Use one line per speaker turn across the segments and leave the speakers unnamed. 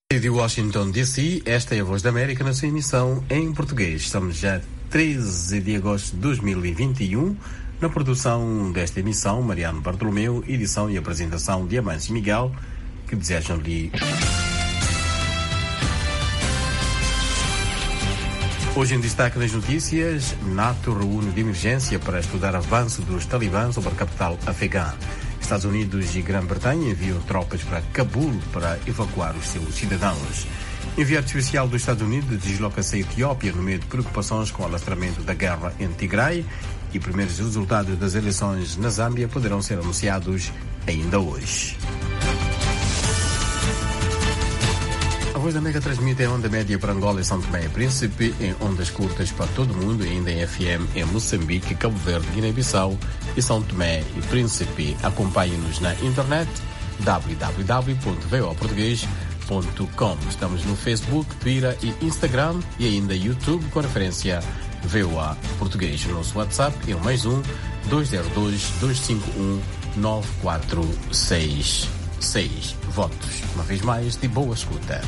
De Washington, D.C., esta é a Voz da América na sua emissão em português. Estamos já 13 de agosto de 2021. Na produção desta emissão, Mariano Bartolomeu, edição e apresentação de Amâncio Miguel, que desejam-lhe... Hoje em destaque nas notícias, NATO reúne de emergência para estudar avanço dos talibãs sobre a capital afegã. Estados Unidos e Grã-Bretanha enviam tropas para Cabul para evacuar os seus cidadãos. Enviado especial dos Estados Unidos desloca-se à Etiópia no meio de preocupações com o alastramento da guerra em Tigray e primeiros resultados das eleições na Zâmbia poderão ser anunciados ainda hoje. A Voz da América transmite em onda média para Angola e São Tomé e Príncipe, em ondas curtas para todo o mundo e ainda em FM em Moçambique, Cabo Verde, Guiné-Bissau e São Tomé e Príncipe. Acompanhe-nos na internet www.voaportugues.com. Estamos no Facebook, Twitter e Instagram e ainda YouTube com referência VOA Português. O nosso WhatsApp é o +1 202 251 9466. Votos, uma vez mais, de boa escuta.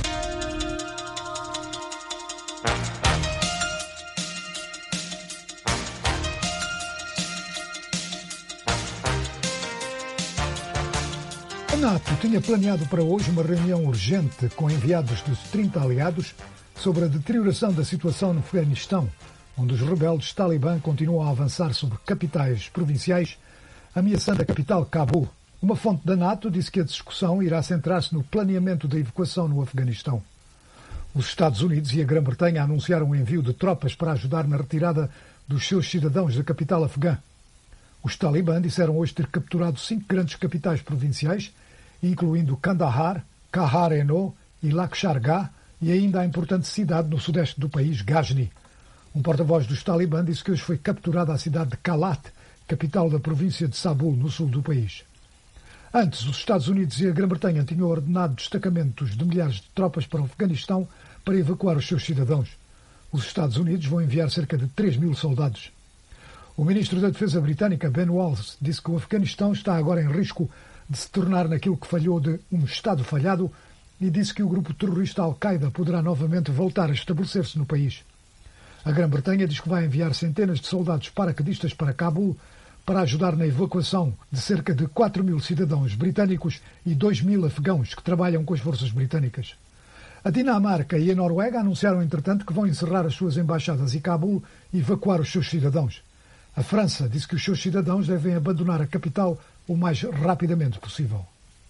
A NATO tinha planeado para hoje uma reunião urgente com enviados dos 30 aliados sobre a deterioração da situação no Afeganistão, onde os rebeldes talibã continuam a avançar sobre capitais provinciais, ameaçando a capital Cabul. Uma fonte da NATO disse que a discussão irá centrar-se no planeamento da evacuação no Afeganistão. Os Estados Unidos e a Grã-Bretanha anunciaram o envio de tropas para ajudar na retirada dos seus cidadãos da capital afegã. Os talibã disseram hoje ter capturado 5 grandes capitais provinciais, incluindo Kandahar, Kahar-e-No e Lakshargah, e ainda a importante cidade no sudeste do país, Ghazni. Um porta-voz dos talibã disse que hoje foi capturada a cidade de Kalat, capital da província de Sabul, no sul do país. Antes, os Estados Unidos e a Grã-Bretanha tinham ordenado destacamentos de milhares de tropas para o Afeganistão para evacuar os seus cidadãos. Os Estados Unidos vão enviar cerca de 3.000 soldados. O ministro da Defesa britânica, Ben Wallace, disse que o Afeganistão está agora em risco de se tornar naquilo que falhou de um Estado falhado e disse que o grupo terrorista Al-Qaeda poderá novamente voltar a estabelecer-se no país. A Grã-Bretanha diz que vai enviar centenas de soldados paraquedistas para Cabul para ajudar na evacuação de cerca de 4.000 cidadãos britânicos e 2.000 afegãos que trabalham com as forças britânicas. A Dinamarca e a Noruega anunciaram, entretanto, que vão encerrar as suas embaixadas em Cabul e evacuar os seus cidadãos. A França disse que os seus cidadãos devem abandonar a capital o mais rapidamente possível.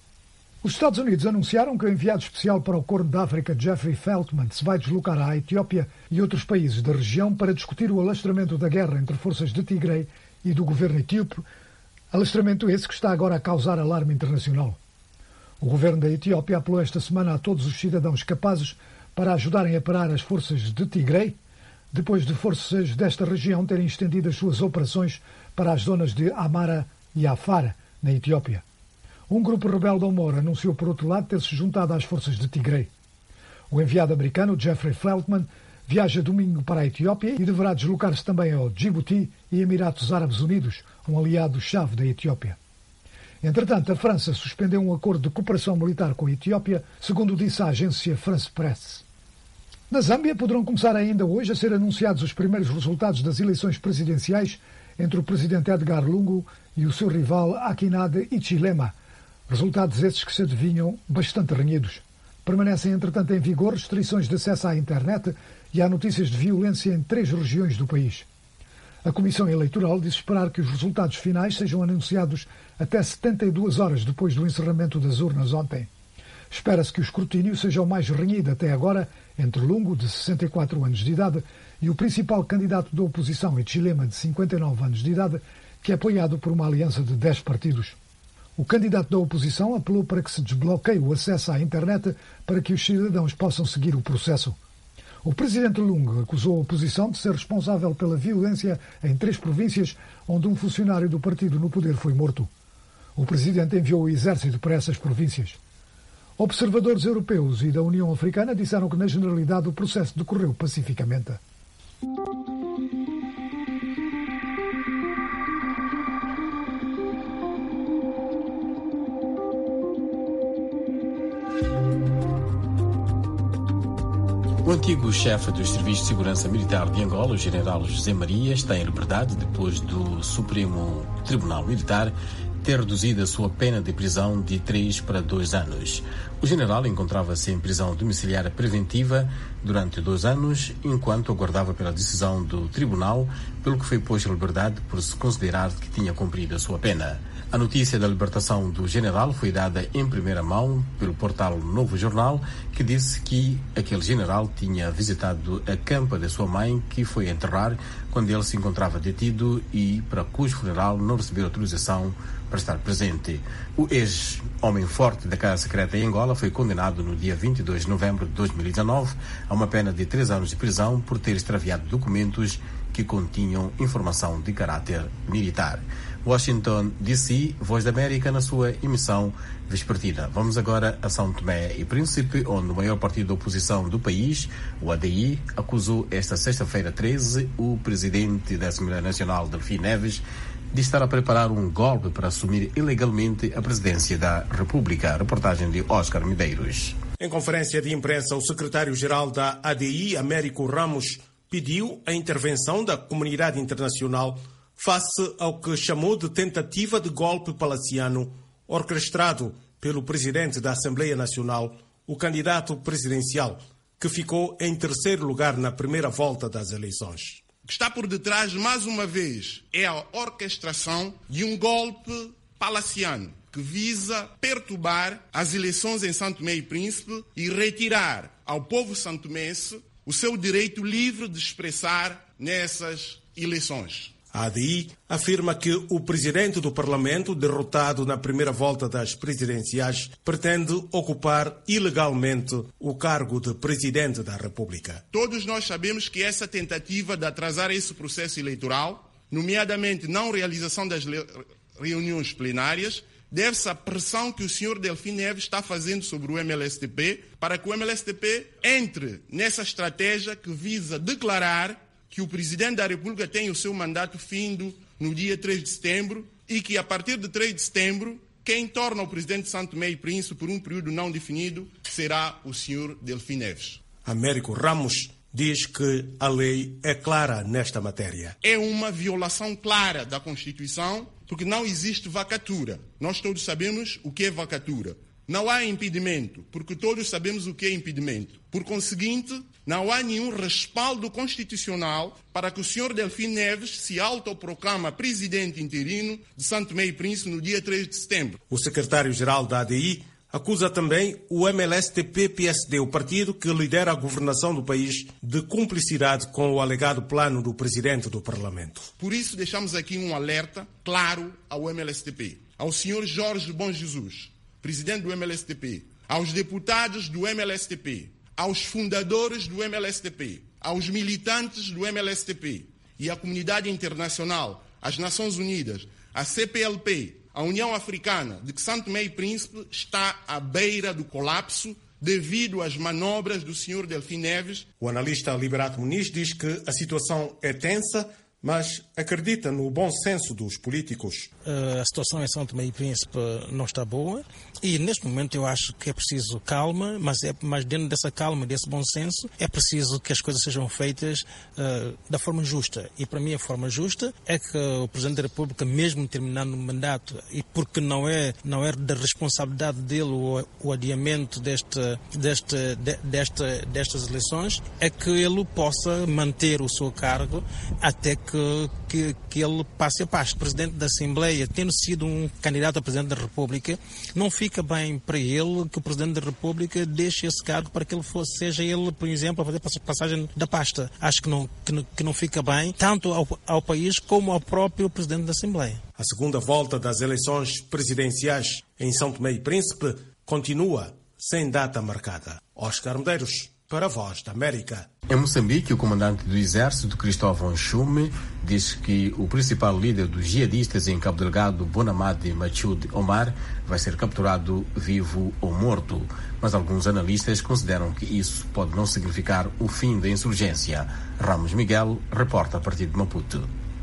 Os Estados Unidos anunciaram que o enviado especial para o Corno da África, Jeffrey Feltman, se vai deslocar à Etiópia e outros países da região para discutir o alastramento da guerra entre forças de Tigray e do governo etíope, alastramento esse que está agora a causar alarme internacional. O governo da Etiópia apelou esta semana a todos os cidadãos capazes para ajudarem a parar as forças de Tigray, depois de forças desta região terem estendido as suas operações para as zonas de Amara e Afar, na Etiópia. Um grupo rebelde ao Mor anunciou, por outro lado, ter-se juntado às forças de Tigray. O enviado americano, Jeffrey Feltman, viaja domingo para a Etiópia e deverá deslocar-se também ao Djibouti e Emirados Árabes Unidos, um aliado-chave da Etiópia. Entretanto, a França suspendeu um acordo de cooperação militar com a Etiópia, segundo disse a agência France Presse. Na Zâmbia poderão começar ainda hoje a ser anunciados os primeiros resultados das eleições presidenciais entre o presidente Edgar Lungu e o seu rival Hakainde Hichilema. Resultados esses que se adivinham bastante renhidos. Permanecem, entretanto, em vigor restrições de acesso à internet e há notícias de violência em 3 regiões do país. A Comissão Eleitoral diz esperar que os resultados finais sejam anunciados até 72 horas depois do encerramento das urnas ontem. Espera-se que o escrutínio seja o mais renhido até agora entre Lungu, de 64 anos de idade, e o principal candidato da oposição, Hichilema, de 59 anos de idade, que é apoiado por uma aliança de 10 partidos. O candidato da oposição apelou para que se desbloqueie o acesso à internet para que os cidadãos possam seguir o processo. O presidente Lungu acusou a oposição de ser responsável pela violência em 3 províncias onde um funcionário do partido no poder foi morto. O presidente enviou o exército para essas províncias. Observadores europeus e da União Africana disseram que, na generalidade, o processo decorreu pacificamente.
O antigo chefe dos Serviços de Segurança Militar de Angola, o general José Maria, está em liberdade depois do Supremo Tribunal Militar ter reduzido a sua pena de prisão de 3 para 2 anos. O general encontrava-se em prisão domiciliar preventiva durante 2 anos, enquanto aguardava pela decisão do tribunal, pelo que foi posto em liberdade por se considerar que tinha cumprido a sua pena. A notícia da libertação do general foi dada em primeira mão pelo portal Novo Jornal, que disse que aquele general tinha visitado a campa da sua mãe, que foi enterrar quando ele se encontrava detido e para cujo funeral não recebeu autorização para estar presente. O ex-homem forte da Casa Secreta em Angola foi condenado no dia 22 de novembro de 2019 a uma pena de 3 anos de prisão por ter extraviado documentos que continham informação de caráter militar. Washington, D.C., Voz da América, na sua emissão vespertina. Vamos agora a São Tomé e Príncipe, onde o maior partido da oposição do país, o ADI, acusou esta sexta-feira 13 o presidente da Assembleia Nacional, Delfim Neves, de estar a preparar um golpe para assumir ilegalmente a presidência da República. Reportagem de Oscar Medeiros.
Em conferência de imprensa, o secretário-geral da ADI, Américo Ramos, pediu a intervenção da comunidade internacional face ao que chamou de tentativa de golpe palaciano orquestrado pelo presidente da Assembleia Nacional, o candidato presidencial, que ficou em terceiro lugar na primeira volta das eleições.
O que está por detrás, mais uma vez, é a orquestração de um golpe palaciano que visa perturbar as eleições em São Tomé e Príncipe e retirar ao povo santomense o seu direito livre de expressar nessas eleições.
A ADI afirma que o presidente do Parlamento, derrotado na primeira volta das presidenciais, pretende ocupar ilegalmente o cargo de presidente da República.
Todos nós sabemos que essa tentativa de atrasar esse processo eleitoral, nomeadamente não realização das reuniões plenárias, deve-se à pressão que o senhor Delfim Neves está fazendo sobre o MLSTP para que o MLSTP entre nessa estratégia que visa declarar que o Presidente da República tem o seu mandato findo no dia 3 de setembro e que, a partir de 3 de setembro, quem torna o Presidente de São Tomé e Príncipe por um período não definido será o senhor Delfim Neves.
Américo Ramos diz que a lei é clara nesta matéria.
É uma violação clara da Constituição, porque não existe vacatura. Nós todos sabemos o que é vacatura. Não há impedimento, porque todos sabemos o que é impedimento. Por conseguinte, não há nenhum respaldo constitucional para que o senhor Delfim Neves se autoproclama presidente interino de São Tomé e Príncipe no dia 3 de setembro.
O secretário-geral da ADI acusa também o MLSTP-PSD, o partido que lidera a governação do país, de cumplicidade com o alegado plano do presidente do Parlamento.
Por isso, deixamos aqui um alerta claro ao MLSTP, ao senhor Jorge Bom Jesus, presidente do MLSTP, aos deputados do MLSTP, aos fundadores do MLSTP, aos militantes do MLSTP e à comunidade internacional, às Nações Unidas, à CPLP, à União Africana, de que São Tomé e Príncipe está à beira do colapso devido às manobras do senhor Delfim Neves.
O analista Liberato Muniz diz que a situação é tensa, mas acredita no bom senso dos políticos.
A situação em São Tomé e Príncipe não está boa e neste momento eu acho que é preciso calma, mas dentro dessa calma, desse bom senso, é preciso que as coisas sejam feitas da forma justa. E para mim a forma justa é que o Presidente da República, mesmo terminando o mandato, e porque não é da responsabilidade dele o adiamento destas eleições, é que ele possa manter o seu cargo até que ele passe a pasta. O Presidente da Assembleia, tendo sido um candidato a Presidente da República, não fica bem para ele que o Presidente da República deixe esse cargo para que ele seja ele, por exemplo, a fazer passagem da pasta. Acho que não fica bem, tanto ao país como ao próprio Presidente da Assembleia.
A segunda volta das eleições presidenciais em São Tomé e Príncipe continua sem data marcada. Oscar Medeiros, para a Voz da América.
Em Moçambique, o comandante do exército, Cristóvão Chume, diz que o principal líder dos jihadistas em Cabo Delgado, Bonamadi Machoud Omar, vai ser capturado vivo ou morto. Mas alguns analistas consideram que isso pode não significar o fim da insurgência. Ramos Miguel reporta a partir de Maputo.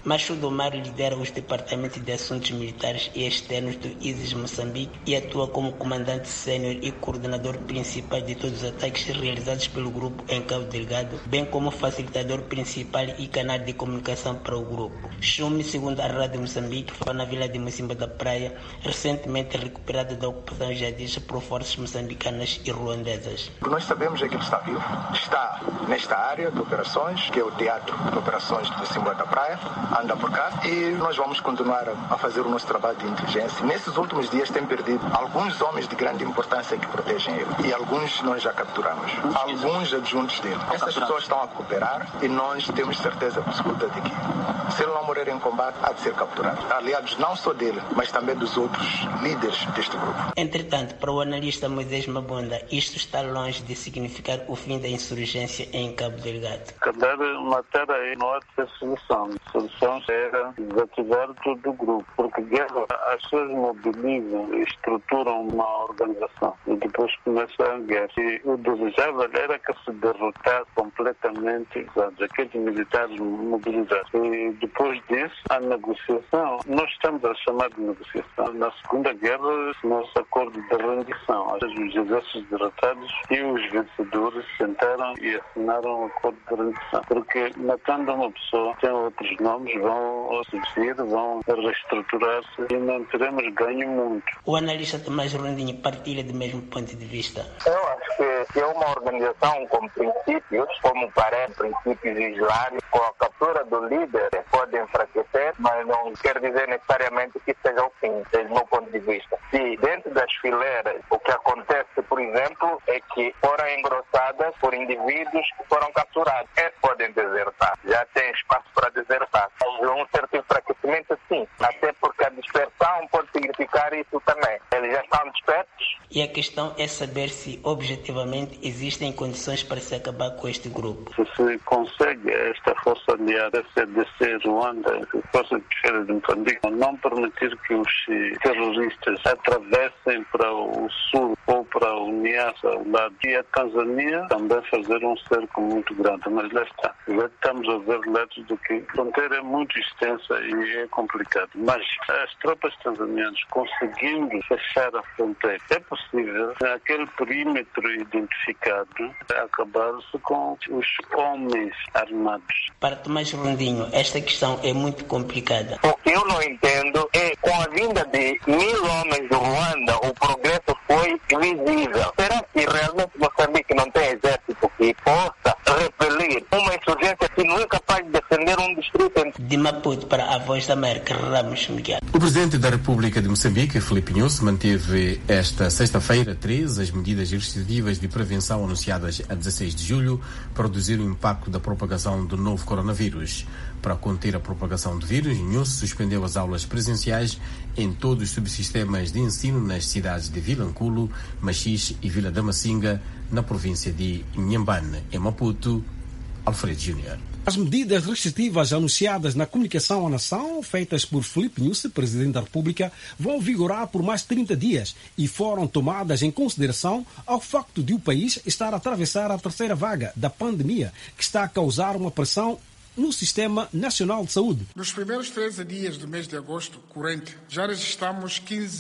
Mashudu Omar lidera os departamentos de assuntos militares e externos do ISIS Moçambique e atua como comandante sênior e coordenador principal de todos os ataques realizados pelo grupo em Cabo Delgado, bem como facilitador principal e canal de comunicação para o grupo. Xume, segundo a Rádio Moçambique, foi na vila de Mocimboa da Praia, recentemente recuperada da ocupação jihadista por forças moçambicanas e ruandesas.
O que nós sabemos é que ele está vivo, está nesta área de operações, que é o teatro de operações de Mocimboa da Praia, anda por cá e nós vamos continuar a fazer o nosso trabalho de inteligência. Nesses últimos dias tem perdido alguns homens de grande importância que protegem ele e alguns nós já capturamos, alguns adjuntos dele. Essas pessoas estão a cooperar e nós temos certeza absoluta de que se ele não morrer em combate, há de ser capturado. Aliados não só dele, mas também dos outros líderes deste grupo.
Entretanto, para o analista Moisés Mabunda, isto está longe de significar o fim da insurgência em Cabo Delgado.
Cada matéria aí não há de ser solução. A solução era desativar todo o grupo, porque guerra, as pessoas mobilizam e estruturam uma organização e depois começa a guerra. E o desejável era que se derrotasse completamente aqueles militares mobilizados. E depois disso, a negociação, nós estamos a chamar de negociação. Na Segunda Guerra, nosso acordo de rendição. Os exércitos derrotados e os vencedores sentaram e assinaram um acordo de rendição. Porque matando uma pessoa, tem outros nomes, vão subsistir, vão reestruturar-se e não teremos ganho muito.
O analista Tomás Rondinho partilha do mesmo ponto de vista.
Eu acho que é uma organização com princípios, como parece, princípios islâmicos, com a captura do líder pode enfraquecer, mas não quer dizer necessariamente que seja o fim, desde o meu ponto de vista. Se dentro das fileiras o que acontece, por exemplo, é que foram engrossadas por indivíduos que foram capturados. Eles podem desertar, já tem espaço para desertar. Um certo enfraquecimento, sim, até porque a dispersão pode significar isso também. Eles já estão dispersos.
E a questão é saber se, objetivamente, existem condições para se acabar com este grupo.
Se consegue esta força aliada, CDC, Ruanda, a Força de Defesa de Moçambique, não permitir que os terroristas atravessem para o sul ou para o Niassa, ao lado. E a Tanzânia também fazer um cerco muito grande, mas lá está. Já estamos a ver lados do que a fronteira é muito extensa e é complicado. Mas as tropas tanzanianas conseguindo fechar a fronteira, é possível, naquele perímetro identificado, acabar-se com os homens armados.
Para Tomás Rondinho, esta questão é muito complicada.
O que eu não entendo é, com a vinda de 1000 homens do Ruanda, o progresso foi visível. Será que realmente Moçambique não tem exército que possa repelir uma insurgência que não é capaz de defender um distrito?
De Maputo para a Voz da América, Ramos Miguel.
O presidente da República de Moçambique, Filipe Nyusi, manteve esta sexta-feira 13 as medidas restritivas de prevenção anunciadas a 16 de julho para reduzir o impacto da propagação do novo coronavírus. Para conter a propagação do vírus, Nyusi suspendeu as aulas presenciais em todos os subsistemas de ensino nas cidades de Vilanculo, Machis e Vila da Macinga, na província de Inhambane. Em Maputo, Alfredo Júnior.
As medidas restritivas anunciadas na comunicação à nação, feitas por Filipe Nyusi, presidente da República, vão vigorar por mais 30 dias e foram tomadas em consideração ao facto de o país estar a atravessar a terceira vaga da pandemia, que está a causar uma pressão no Sistema Nacional de Saúde.
Nos primeiros 13 dias do mês de agosto corrente, já registramos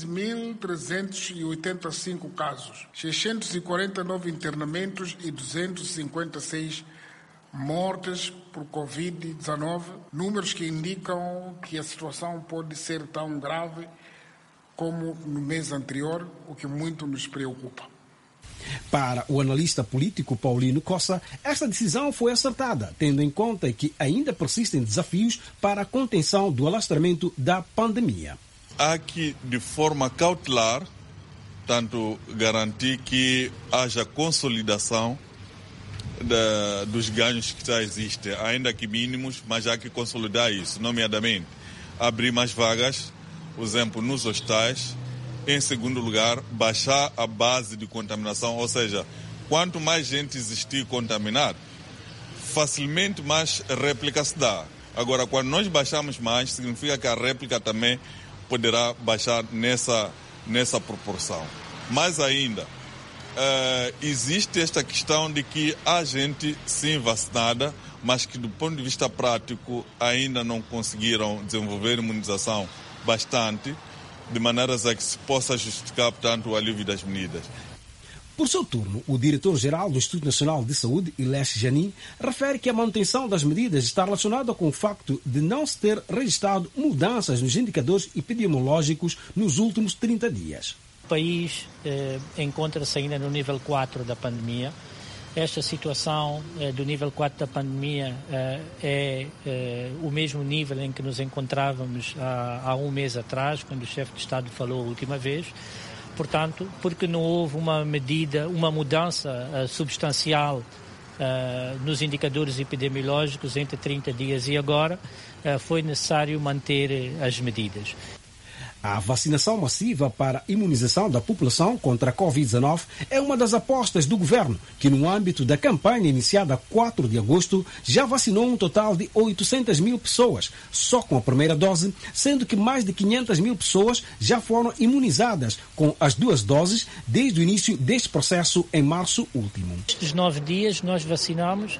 15.385 casos, 649 internamentos e 256 mortes por Covid-19, números que indicam que a situação pode ser tão grave como no mês anterior, o que muito nos preocupa.
Para o analista político Paulino Cossa, esta decisão foi acertada, tendo em conta que ainda persistem desafios para a contenção do alastramento da pandemia.
Há que, de forma cautelar, tanto garantir que haja consolidação dos ganhos que já existem, ainda que mínimos, mas há que consolidar isso, nomeadamente abrir mais vagas, por exemplo, nos hospitais. Em segundo lugar, baixar a base de contaminação, ou seja, quanto mais gente existir contaminada, facilmente mais réplica se dá. Agora, quando nós baixamos mais, significa que a réplica também poderá baixar nessa proporção. Mais ainda, existe esta questão de que há gente sim vacinada, mas que do ponto de vista prático ainda não conseguiram desenvolver imunização bastante, de maneiras a que se possa justificar, portanto, o alívio das medidas.
Por seu turno, o diretor-geral do Instituto Nacional de Saúde, Ilesh Janin, refere que a manutenção das medidas está relacionada com o facto de não se ter registrado mudanças nos indicadores epidemiológicos nos últimos 30 dias.
O país encontra-se ainda no nível 4 da pandemia. Esta situação do nível 4 da pandemia é o mesmo nível em que nos encontrávamos há um mês atrás, quando o chefe de Estado falou a última vez. Portanto, porque não houve uma mudança substancial nos indicadores epidemiológicos entre 30 dias e agora, foi necessário manter as medidas.
A vacinação massiva para a imunização da população contra a Covid-19 é uma das apostas do governo, que no âmbito da campanha iniciada a 4 de agosto já vacinou um total de 800 mil pessoas, só com a primeira dose, sendo que mais de 500 mil pessoas já foram imunizadas com as 2 doses desde o início deste processo em março último.
Nestes 9 dias nós vacinamos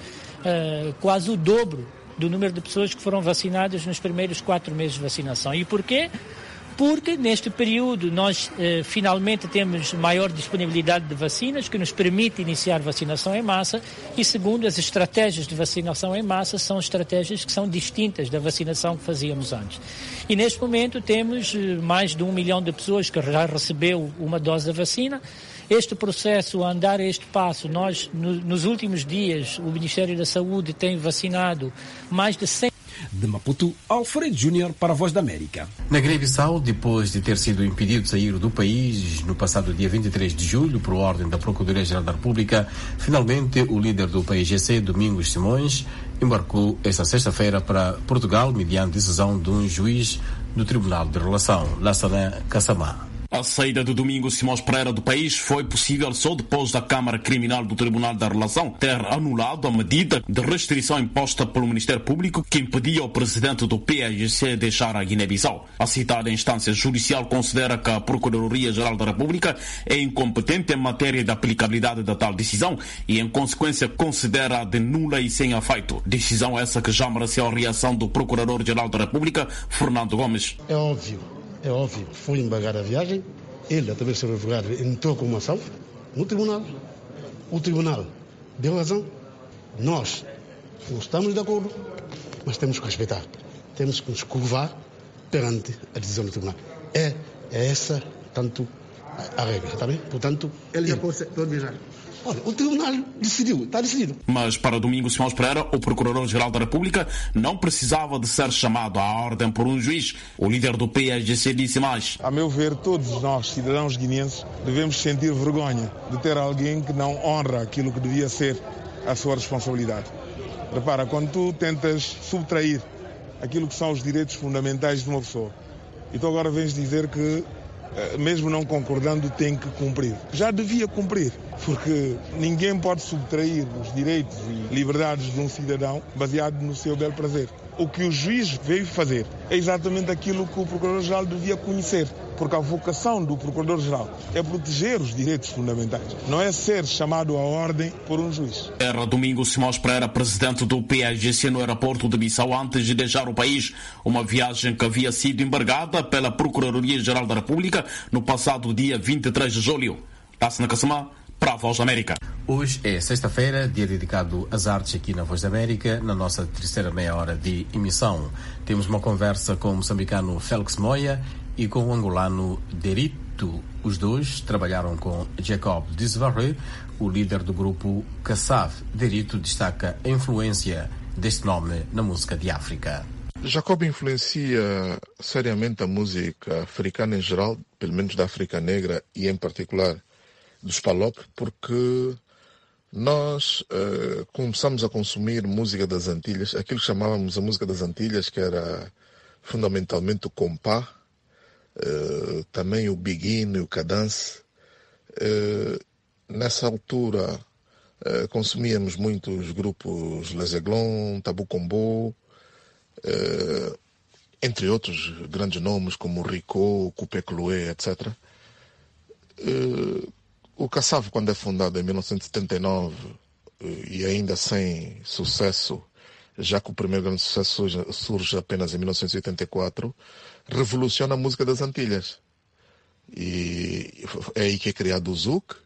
quase o dobro do número de pessoas que foram vacinadas nos primeiros 4 meses de vacinação. E porquê? Porque neste período nós finalmente temos maior disponibilidade de vacinas, que nos permite iniciar vacinação em massa, e segundo, as estratégias de vacinação em massa são estratégias que são distintas da vacinação que fazíamos antes. E neste momento temos mais de 1 milhão de pessoas que já recebeu uma dose da vacina. Este processo, a andar a este passo, nós nos últimos dias, o Ministério da Saúde tem vacinado mais de 100...
De Maputo, Alfredo Júnior para a Voz da América.
Na Guiné-Bissau, depois de ter sido impedido de sair do país no passado dia 23 de julho por ordem da Procuradoria-Geral da República, finalmente o líder do PAIGC, Domingos Simões, embarcou esta sexta-feira para Portugal mediante decisão de um juiz do Tribunal de Relação, Lassana Kassamá.
A saída de Domingos Simões Pereira do país foi possível só depois da Câmara Criminal do Tribunal da Relação ter anulado a medida de restrição imposta pelo Ministério Público que impedia o presidente do PAIGC deixar a Guiné-Bissau. A citada instância judicial considera que a Procuradoria-Geral da República é incompetente em matéria de aplicabilidade da tal decisão e, em consequência, considera de nula e sem efeito. Decisão essa que já mereceu a reação do Procurador-Geral da República, Fernando Gomes.
É óbvio que foi embargar a viagem, ele, através do seu advogado, entrou com uma ação no tribunal. O tribunal deu razão. Nós não estamos de acordo, mas temos que respeitar. Temos que nos curvar perante a decisão do tribunal. É essa, tanto, a regra, está bem? Portanto, ele já pode viajar. Olha, o tribunal decidiu, está decidido.
Mas para Domingos Simões Pereira, o Procurador-Geral da República não precisava de ser chamado à ordem por um juiz. O líder do PAIGC disse mais.
A meu ver, todos nós, cidadãos guineenses, devemos sentir vergonha de ter alguém que não honra aquilo que devia ser a sua responsabilidade. Repara, quando tu tentas subtrair aquilo que são os direitos fundamentais de uma pessoa, e tu agora vens dizer que mesmo não concordando, tem que cumprir. Já devia cumprir, porque ninguém pode subtrair os direitos e liberdades de um cidadão baseado no seu bel prazer. O que o juiz veio fazer é exatamente aquilo que o Procurador-Geral devia conhecer, porque a vocação do Procurador-Geral é proteger os direitos fundamentais, não é ser chamado à ordem por um juiz.
Era Domingos Simões Pereira, presidente do PAIGC no aeroporto de Bissau, antes de deixar o país, uma viagem que havia sido embargada pela Procuradoria-Geral da República no passado dia 23 de julho. Lassana Kassamá, para a Voz da América.
Hoje é sexta-feira, dia dedicado às artes aqui na Voz da América, na nossa terceira meia hora de emissão. Temos uma conversa com o moçambicano Félix Moya e com o angolano Derito. Os dois trabalharam com Jacob Disvaré, o líder do grupo Kassav. Derito destaca a influência deste nome na música de África.
Jacob influencia seriamente a música africana em geral, pelo menos da África Negra e em particular dos Palop, porque nós começamos a consumir música das Antilhas, aquilo que chamávamos a música das Antilhas, que era fundamentalmente o compá, também o biguine, o cadence. Nessa altura consumíamos muito os grupos Les Aiglons, Tabu Combo, entre outros grandes nomes como Rico, Coupé Cloué, etc. O CASAV, quando é fundado em 1979 e ainda sem sucesso, já que o primeiro grande sucesso surge apenas em 1984, revoluciona a música das Antilhas. E é aí que é criado o Zouk,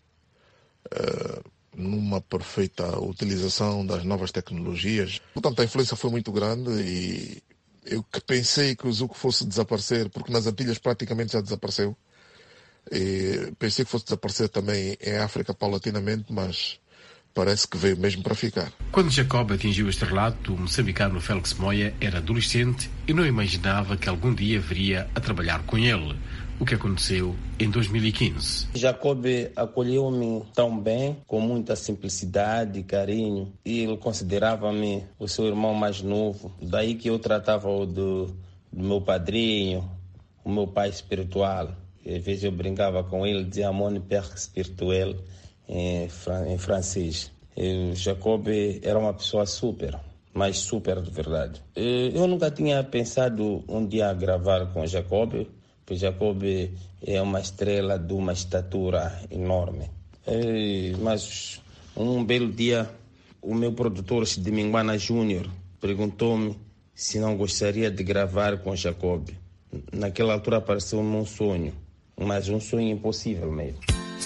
numa perfeita utilização das novas tecnologias. Portanto, a influência foi muito grande e eu que pensei que o Zouk fosse desaparecer, porque nas Antilhas praticamente já desapareceu. E pensei que fosse desaparecer também em África paulatinamente, mas parece que veio mesmo para ficar.
Quando Jacob atingiu este relato, o moçambicano Félix Moya era adolescente e não imaginava que algum dia viria a trabalhar com ele, o que aconteceu em 2015.
Jacob acolheu-me tão bem, com muita simplicidade e carinho, e ele considerava-me o seu irmão mais novo. Daí que eu tratava-o do meu padrinho, o meu pai espiritual. Às vezes eu brincava com ele, dizia mon père spirituel em francês. E Jacob era uma pessoa super, mas super de verdade. Eu nunca tinha pensado um dia gravar com Jacob, porque Jacob é uma estrela de uma estatura enorme. Mas um belo dia, o meu produtor, Sidiminguana Júnior, perguntou-me se não gostaria de gravar com Jacob. Naquela altura pareceu-me um sonho, mas um sonho impossível mesmo.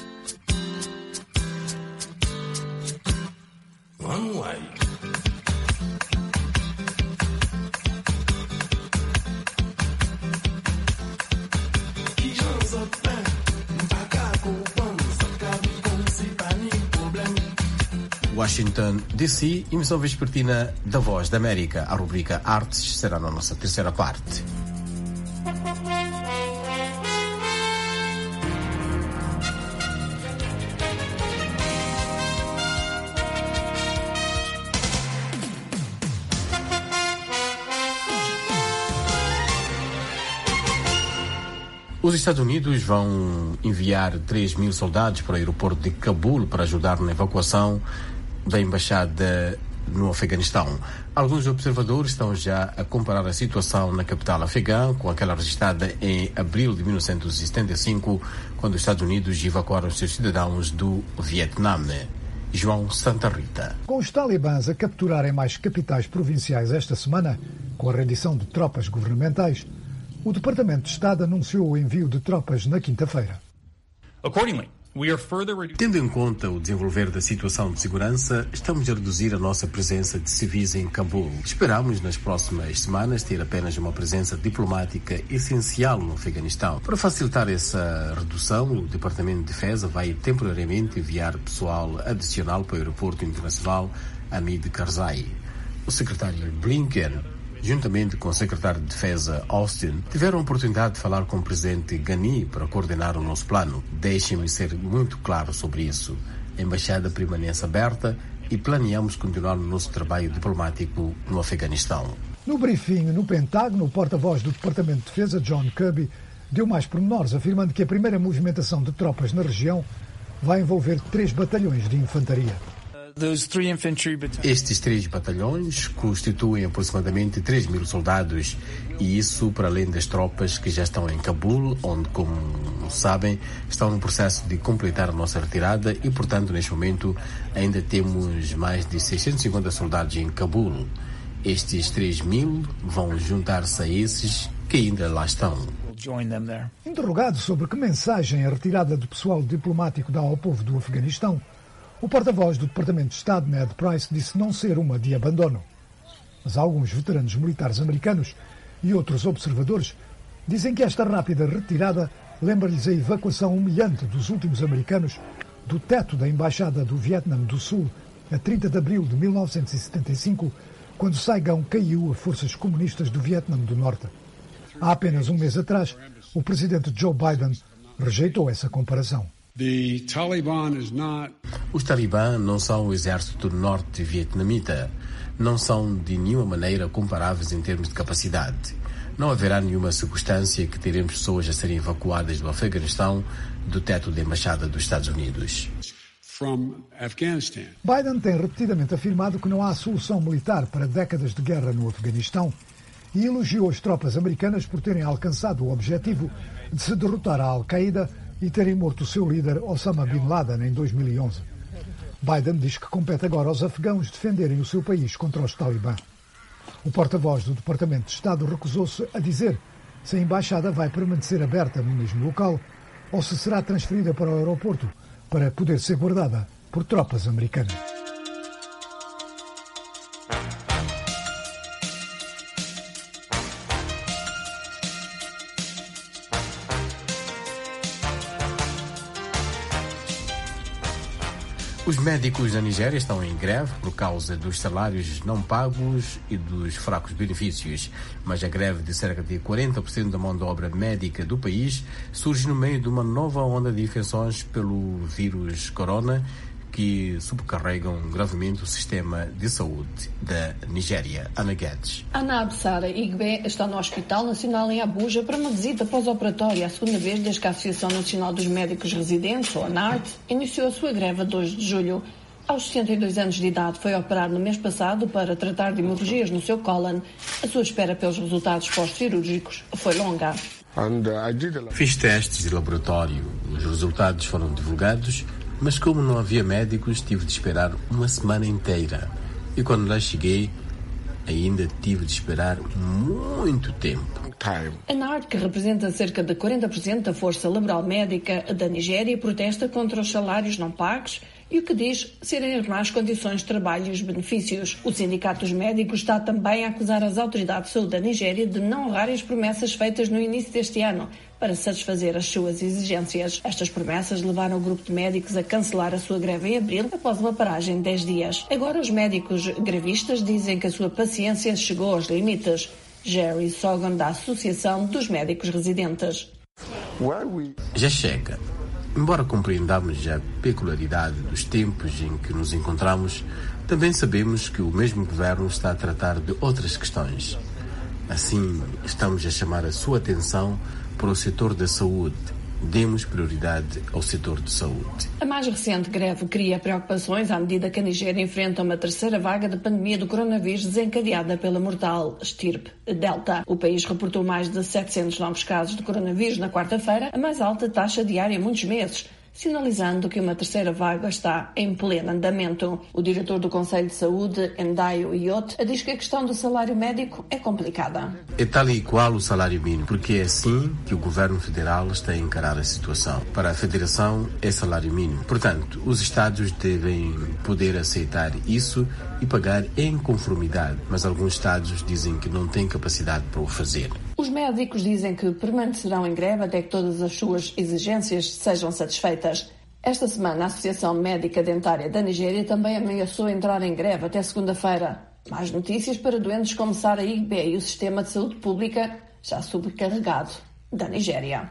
Washington, D.C., emissão vespertina da Voz da América. A rubrica Artes será na nossa terceira parte. Os Estados Unidos vão enviar 3.000 soldados para o aeroporto de Cabul para ajudar na evacuação da embaixada no Afeganistão. Alguns observadores estão já a comparar a situação na capital afegã com aquela registrada em abril de 1975, quando os Estados Unidos evacuaram os seus cidadãos do Vietnã. João Santa Rita.
Com os talibãs a capturarem mais capitais provinciais esta semana, com a rendição de tropas governamentais, o Departamento de Estado anunciou o envio de tropas na quinta-feira.
Tendo em conta o desenvolver da situação de segurança, estamos a reduzir a nossa presença de civis em Cabul. Esperamos nas próximas semanas ter apenas uma presença diplomática essencial no Afeganistão. Para facilitar essa redução, o Departamento de Defesa vai temporariamente enviar pessoal adicional para o aeroporto internacional Hamid Karzai. O secretário Blinken, juntamente com o secretário de Defesa Austin, tiveram a oportunidade de falar com o presidente Ghani para coordenar o nosso plano. Deixem-me ser muito claro sobre isso. A embaixada permanece aberta e planeamos continuar o nosso trabalho diplomático no Afeganistão.
No briefing no Pentágono, o porta-voz do Departamento de Defesa, John Kirby, deu mais pormenores, afirmando que a primeira movimentação de tropas na região vai envolver 3 batalhões de infantaria.
Estes 3 batalhões constituem aproximadamente 3.000 soldados, e isso para além das tropas que já estão em Cabul, onde, como sabem, estão no processo de completar a nossa retirada e, portanto, neste momento ainda temos mais de 650 soldados em Cabul. Estes 3.000 vão juntar-se a esses que ainda lá estão.
Interrogado sobre que mensagem a retirada do pessoal diplomático dá ao povo do Afeganistão, o porta-voz do Departamento de Estado, Ned Price, disse não ser uma de abandono. Mas alguns veteranos militares americanos e outros observadores dizem que esta rápida retirada lembra-lhes a evacuação humilhante dos últimos americanos do teto da Embaixada do Vietnã do Sul a 30 de abril de 1975, quando Saigon caiu a forças comunistas do Vietnã do Norte. Há apenas um mês atrás, o presidente Joe Biden rejeitou essa comparação.
Os talibã não são o exército norte-vietnamita. Não são de nenhuma maneira comparáveis em termos de capacidade. Não haverá nenhuma circunstância que teremos pessoas a serem evacuadas do Afeganistão do teto da Embaixada dos Estados Unidos.
Biden tem repetidamente afirmado que não há solução militar para décadas de guerra no Afeganistão e elogiou as tropas americanas por terem alcançado o objetivo de se derrotar a Al-Qaeda e terem morto o seu líder Osama Bin Laden em 2011. Biden diz que compete agora aos afegãos defenderem o seu país contra os talibã. O porta-voz do Departamento de Estado recusou-se a dizer se a embaixada vai permanecer aberta no mesmo local ou se será transferida para o aeroporto para poder ser guardada por tropas americanas.
Os médicos da Nigéria estão em greve por causa dos salários não pagos e dos fracos benefícios. Mas a greve de cerca de 40% da mão de obra médica do país surge no meio de uma nova onda de infecções pelo vírus corona que subcarregam gravemente o sistema de saúde da Nigéria. Ana Guedes.
Ana Absara Igbe está no Hospital Nacional em Abuja para uma visita pós-operatória, a segunda vez desde que a Associação Nacional dos Médicos Residentes, ou ANART, iniciou a sua greve a 2 de julho. Aos 62 anos de idade, foi operado no mês passado para tratar de hemorragias no seu cólon. A sua espera pelos resultados pós-cirúrgicos foi longa.
Fiz testes de laboratório. Os resultados foram divulgados, mas como não havia médicos, tive de esperar uma semana inteira. E quando lá cheguei, ainda tive de esperar muito tempo.
A NART, que representa cerca de 40% da força laboral médica da Nigéria, protesta contra os salários não pagos e o que diz serem as más condições de trabalho e os benefícios. O Sindicato dos Médicos está também a acusar as autoridades de saúde da Nigéria de não honrarem as promessas feitas no início deste ano para satisfazer as suas exigências. Estas promessas levaram o grupo de médicos a cancelar a sua greve em abril, após uma paragem de 10 dias. Agora os médicos grevistas dizem que a sua paciência chegou aos limites. Jerry Sogan, da Associação dos Médicos Residentes.
Já chega. Embora compreendamos a peculiaridade dos tempos em que nos encontramos, também sabemos que o mesmo governo está a tratar de outras questões. Assim, estamos a chamar a sua atenção para o setor da saúde. Demos prioridade ao setor de saúde.
A mais recente greve cria preocupações à medida que a Nigéria enfrenta uma terceira vaga de pandemia do coronavírus desencadeada pela mortal estirpe Delta. O país reportou mais de 700 novos casos de coronavírus na quarta-feira, a mais alta taxa diária em muitos meses, sinalizando que uma terceira vaga está em pleno andamento. O diretor do Conselho de Saúde, Ndayo Iyot, diz que a questão do salário médico é complicada.
É tal e qual o salário mínimo, porque é assim que o governo federal está a encarar a situação. Para a federação é salário mínimo. Portanto, os estados devem poder aceitar isso e pagar em conformidade, mas alguns estados dizem que não têm capacidade para o fazer.
Os médicos dizem que permanecerão em greve até que todas as suas exigências sejam satisfeitas. Esta semana, a Associação Médica Dentária da Nigéria também ameaçou entrar em greve até segunda-feira. Mais notícias para doentes como Sara Igbe e o sistema de saúde pública já sobrecarregado da Nigéria.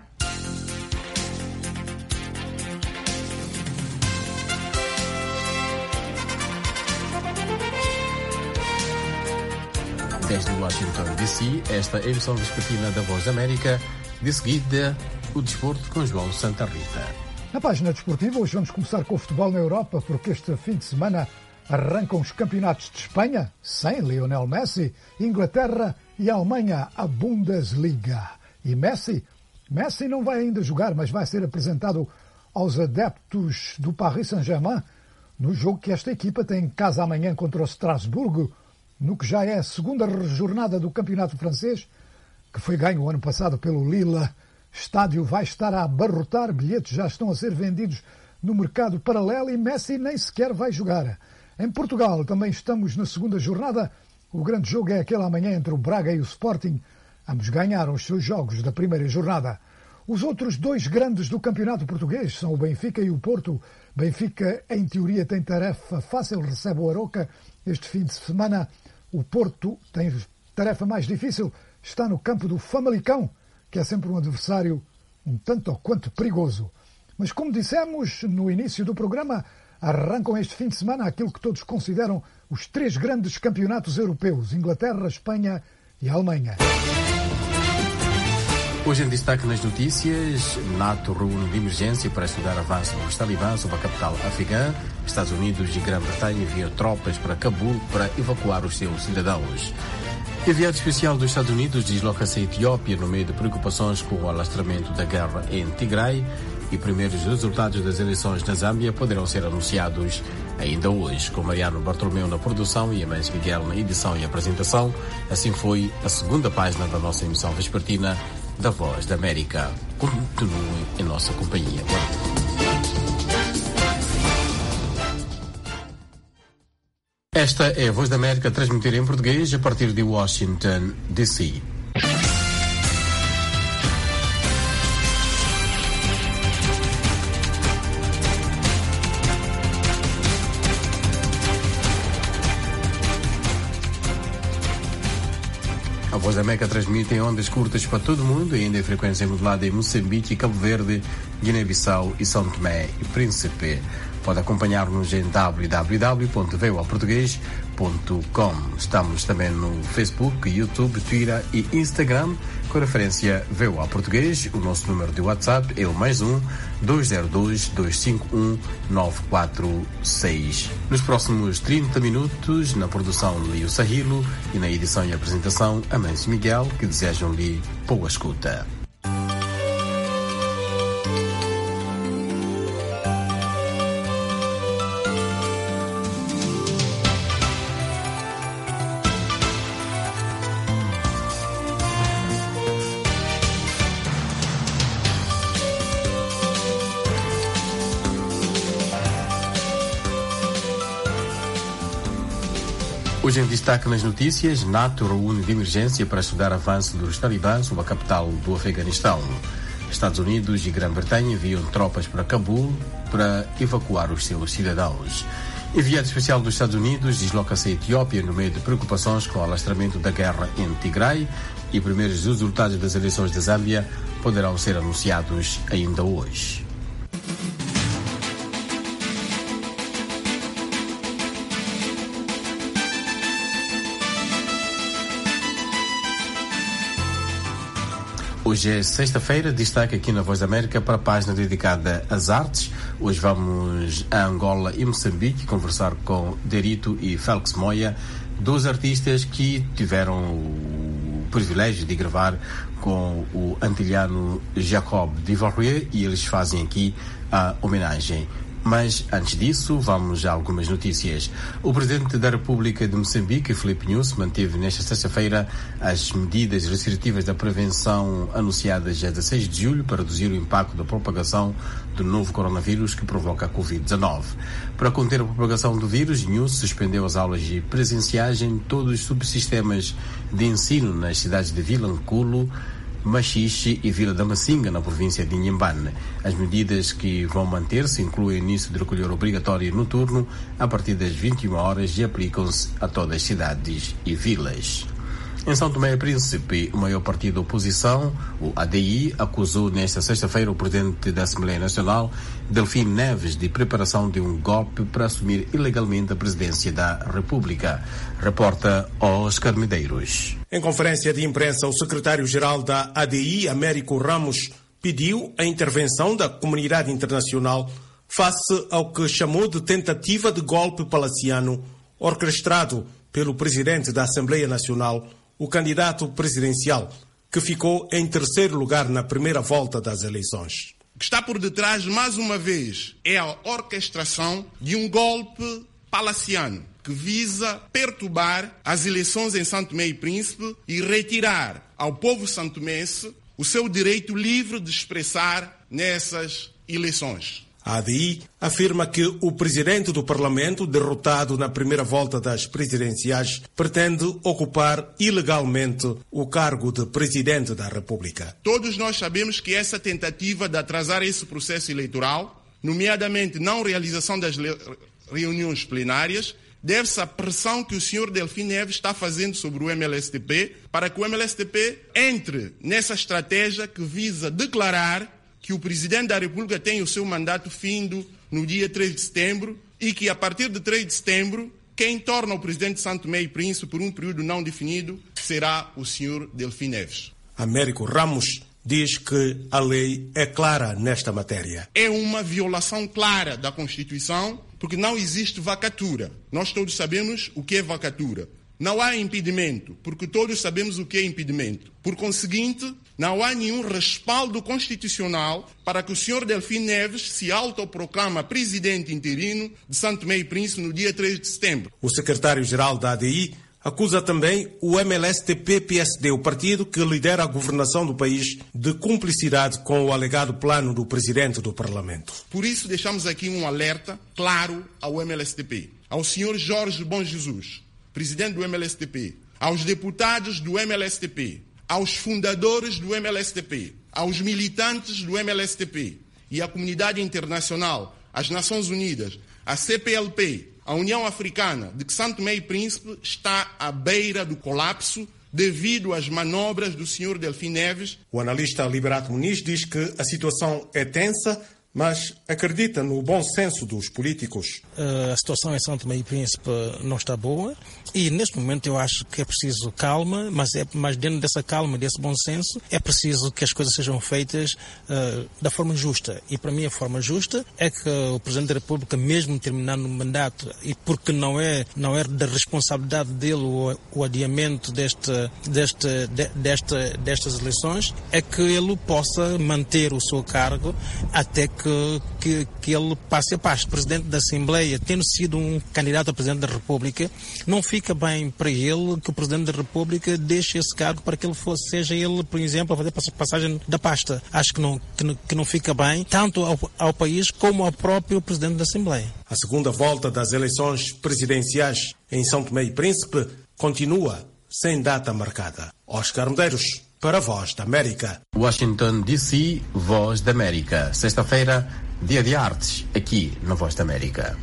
Desde Washington, D.C., esta é a edição vespertina da Voz da América. De seguida, o desporto com João Santa Rita.
Na página desportiva, hoje vamos começar com o futebol na Europa, porque este fim de semana arrancam os campeonatos de Espanha, sem Lionel Messi, Inglaterra e Alemanha, a Bundesliga. E Messi não vai ainda jogar, mas vai ser apresentado aos adeptos do Paris Saint-Germain no jogo que esta equipa tem em casa amanhã contra o Strasbourg, no que já é a segunda jornada do campeonato francês, que foi ganho o ano passado pelo Lille. O estádio vai estar a abarrotar, bilhetes já estão a ser vendidos no mercado paralelo e Messi nem sequer vai jogar. Em Portugal também estamos na segunda jornada. O grande jogo é aquele amanhã entre o Braga e o Sporting. Ambos ganharam os seus jogos da primeira jornada. Os outros dois grandes do campeonato português são o Benfica e o Porto. Benfica, em teoria, tem tarefa fácil, recebe o Aroca este fim de semana. O Porto tem tarefa mais difícil, está no campo do Famalicão, que é sempre um adversário um tanto ou quanto perigoso. Mas como dissemos no início do programa, arrancam este fim de semana aquilo que todos consideram os três grandes campeonatos europeus, Inglaterra, Espanha e Alemanha.
Hoje em destaque nas notícias, NATO reúne de emergência para estudar avanço dos talibãs sobre a capital afegã. Estados Unidos e Grã-Bretanha enviam tropas para Cabul para evacuar os seus cidadãos. Enviado especial dos Estados Unidos desloca-se à Etiópia no meio de preocupações com o alastramento da guerra em Tigray e primeiros resultados das eleições na Zâmbia poderão ser anunciados ainda hoje. Com Mariano Bartolomeu na produção e Amâncio Miguel na edição e apresentação, assim foi a segunda página da nossa emissão vespertina da Voz da América. Continuem em nossa companhia. Esta é a Voz da América, transmitida em português a partir de Washington, D.C. A Voz da América transmite em ondas curtas para todo o mundo, ainda em frequência modulada em Moçambique, Cabo Verde, Guiné-Bissau e São Tomé e Príncipe. Pode acompanhar-nos em www.voaportugues.com. Estamos também no Facebook, YouTube, Twitter e Instagram, com referência VOA Português. O nosso número de WhatsApp é o +1 202 251 946. Nos próximos 30 minutos, na produção Lio Sahilo e na edição e apresentação Amâncio Miguel, que desejam-lhe boa escuta. Hoje em destaque nas notícias, NATO reúne de emergência para estudar avanço dos talibãs sobre a capital do Afeganistão. Estados Unidos e Grã-Bretanha enviam tropas para Cabul para evacuar os seus cidadãos. Enviado especial dos Estados Unidos desloca-se à Etiópia no meio de preocupações com o alastramento da guerra em Tigray e primeiros resultados das eleições da Zâmbia poderão ser anunciados ainda hoje. Hoje é sexta-feira, destaque aqui na Voz da América para a página dedicada às artes. Hoje vamos a Angola e Moçambique conversar com Derito e Félix Moya, dois artistas que tiveram o privilégio de gravar com o antilhano Jacob Duvalier e eles fazem aqui a homenagem. Mas, antes disso, vamos a algumas notícias. O Presidente da República de Moçambique, Filipe Nyusi, manteve nesta sexta-feira as medidas restritivas da prevenção anunciadas a 16 de julho para reduzir o impacto da propagação do novo coronavírus que provoca a Covid-19. Para conter a propagação do vírus, Nyusi suspendeu as aulas presenciais em todos os subsistemas de ensino nas cidades de Vilanculo, Machixe e Vila da Macinga, na província de Inhambane. As medidas que vão manter-se incluem o início de recolher obrigatório noturno a partir das 21 horas e aplicam-se a todas as cidades e vilas. Em São Tomé e Príncipe, o maior partido da oposição, o ADI, acusou nesta sexta-feira o presidente da Assembleia Nacional, Delfim Neves, de preparação de um golpe para assumir ilegalmente a presidência da República. Reporta Oscar Medeiros.
Em conferência de imprensa, o secretário-geral da ADI, Américo Ramos, pediu a intervenção da comunidade internacional face ao que chamou de tentativa de golpe palaciano orquestrado pelo presidente da Assembleia Nacional, o candidato presidencial, que ficou em terceiro lugar na primeira volta das eleições.
O que está por detrás, mais uma vez, é a orquestração de um golpe palaciano que visa perturbar as eleições em São Tomé e Príncipe e retirar ao povo santomense o seu direito livre de expressar nessas eleições.
A ADI afirma que o presidente do Parlamento, derrotado na primeira volta das presidenciais, pretende ocupar ilegalmente o cargo de presidente da República.
Todos nós sabemos que essa tentativa de atrasar esse processo eleitoral, nomeadamente não realização das reuniões plenárias, deve-se à pressão que o senhor Delfim Neves está fazendo sobre o MLSTP para que o MLSTP entre nessa estratégia que visa declarar que o Presidente da República tem o seu mandato findo no dia 3 de setembro e que, a partir de 3 de setembro, quem torna o Presidente de São Tomé e Príncipe por um período não definido será o Sr. Delfim Neves.
Américo Ramos diz que a lei é clara nesta matéria.
É uma violação clara da Constituição, porque não existe vacatura. Nós todos sabemos o que é vacatura. Não há impedimento, porque todos sabemos o que é impedimento. Por conseguinte, não há nenhum respaldo constitucional para que o Sr. Delfim Neves se autoproclama presidente interino de São Tomé e Príncipe no dia 3 de setembro.
O secretário-geral da ADI acusa também o MLSTP-PSD, o partido que lidera a governação do país, de cumplicidade com o alegado plano do presidente do Parlamento.
Por isso, deixamos aqui um alerta claro ao MLSTP, ao Sr. Jorge Bom Jesus, presidente do MLSTP, aos deputados do MLSTP, aos fundadores do MLSTP, aos militantes do MLSTP e à comunidade internacional, às Nações Unidas, à CPLP, à União Africana, de que São Tomé e Príncipe está à beira do colapso devido às manobras do Sr. Delfim Neves.
O analista Liberato Muniz diz que a situação é tensa, mas acredita no bom senso dos políticos.
A situação em São Tomé e Príncipe não está boa e neste momento eu acho que é preciso calma, mas dentro dessa calma, desse bom senso, é preciso que as coisas sejam feitas da forma justa. E para mim a forma justa é que o Presidente da República, mesmo terminando o mandato, e porque não é da responsabilidade dele o adiamento destas eleições, é que ele possa manter o seu cargo até que ele passe a paz. O Presidente da Assembleia, tendo sido um candidato a Presidente da República, não fica bem para ele que o Presidente da República deixe esse cargo para que ele seja ele, por exemplo, a fazer passagem da pasta. Acho que não fica bem, tanto ao país como ao próprio Presidente da Assembleia.
A segunda volta das eleições presidenciais em São Tomé e Príncipe continua sem data marcada. Oscar Medeiros, para a Voz da América.
Washington, D.C., Voz da América. Sexta-feira, Dia de Artes, aqui na Voz da América.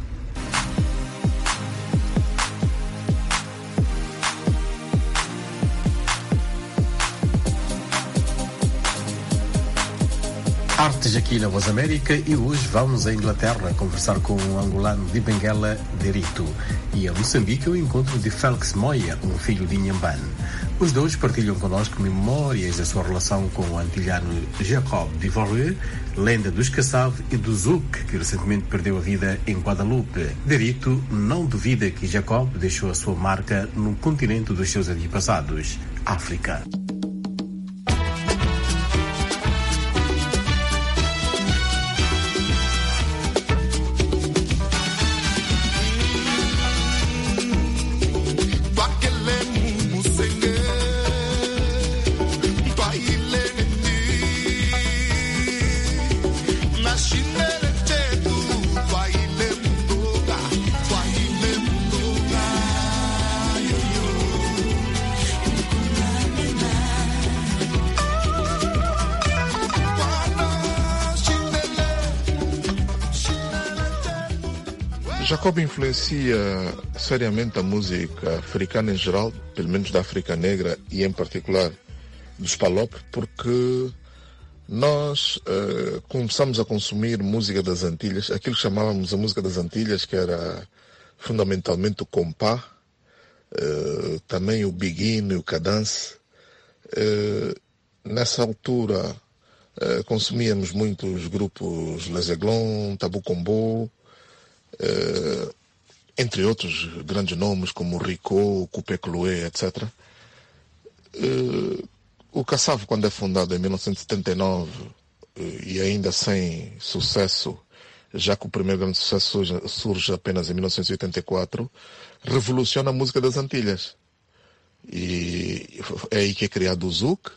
Artes aqui na Voz da América e hoje vamos à Inglaterra conversar com o angolano de Benguela, Derito, e a Moçambique o encontro de Félix Moya, um filho de Inhambane. Os dois partilham connosco memórias da sua relação com o antilhano Jacob Divoré, lenda dos Kassav e do Zouk, que recentemente perdeu a vida em Guadalupe. Derito não duvida que Jacob deixou a sua marca no continente dos seus antepassados, África.
Jacob influencia seriamente a música africana em geral, pelo menos da África Negra e em particular dos Palop, porque nós começamos a consumir música das Antilhas, aquilo que chamávamos a música das Antilhas, que era fundamentalmente o compá, também o biguine, o cadence. Nessa altura consumíamos muitos grupos Les Aiglons, Tabu Combo, entre outros grandes nomes como Rico, Coupé Cloué, etc. O Kassav, quando é fundado em 1979 e ainda sem sucesso, já que o primeiro grande sucesso surge apenas em 1984, revoluciona a música das Antilhas. E é aí que é criado o Zouk,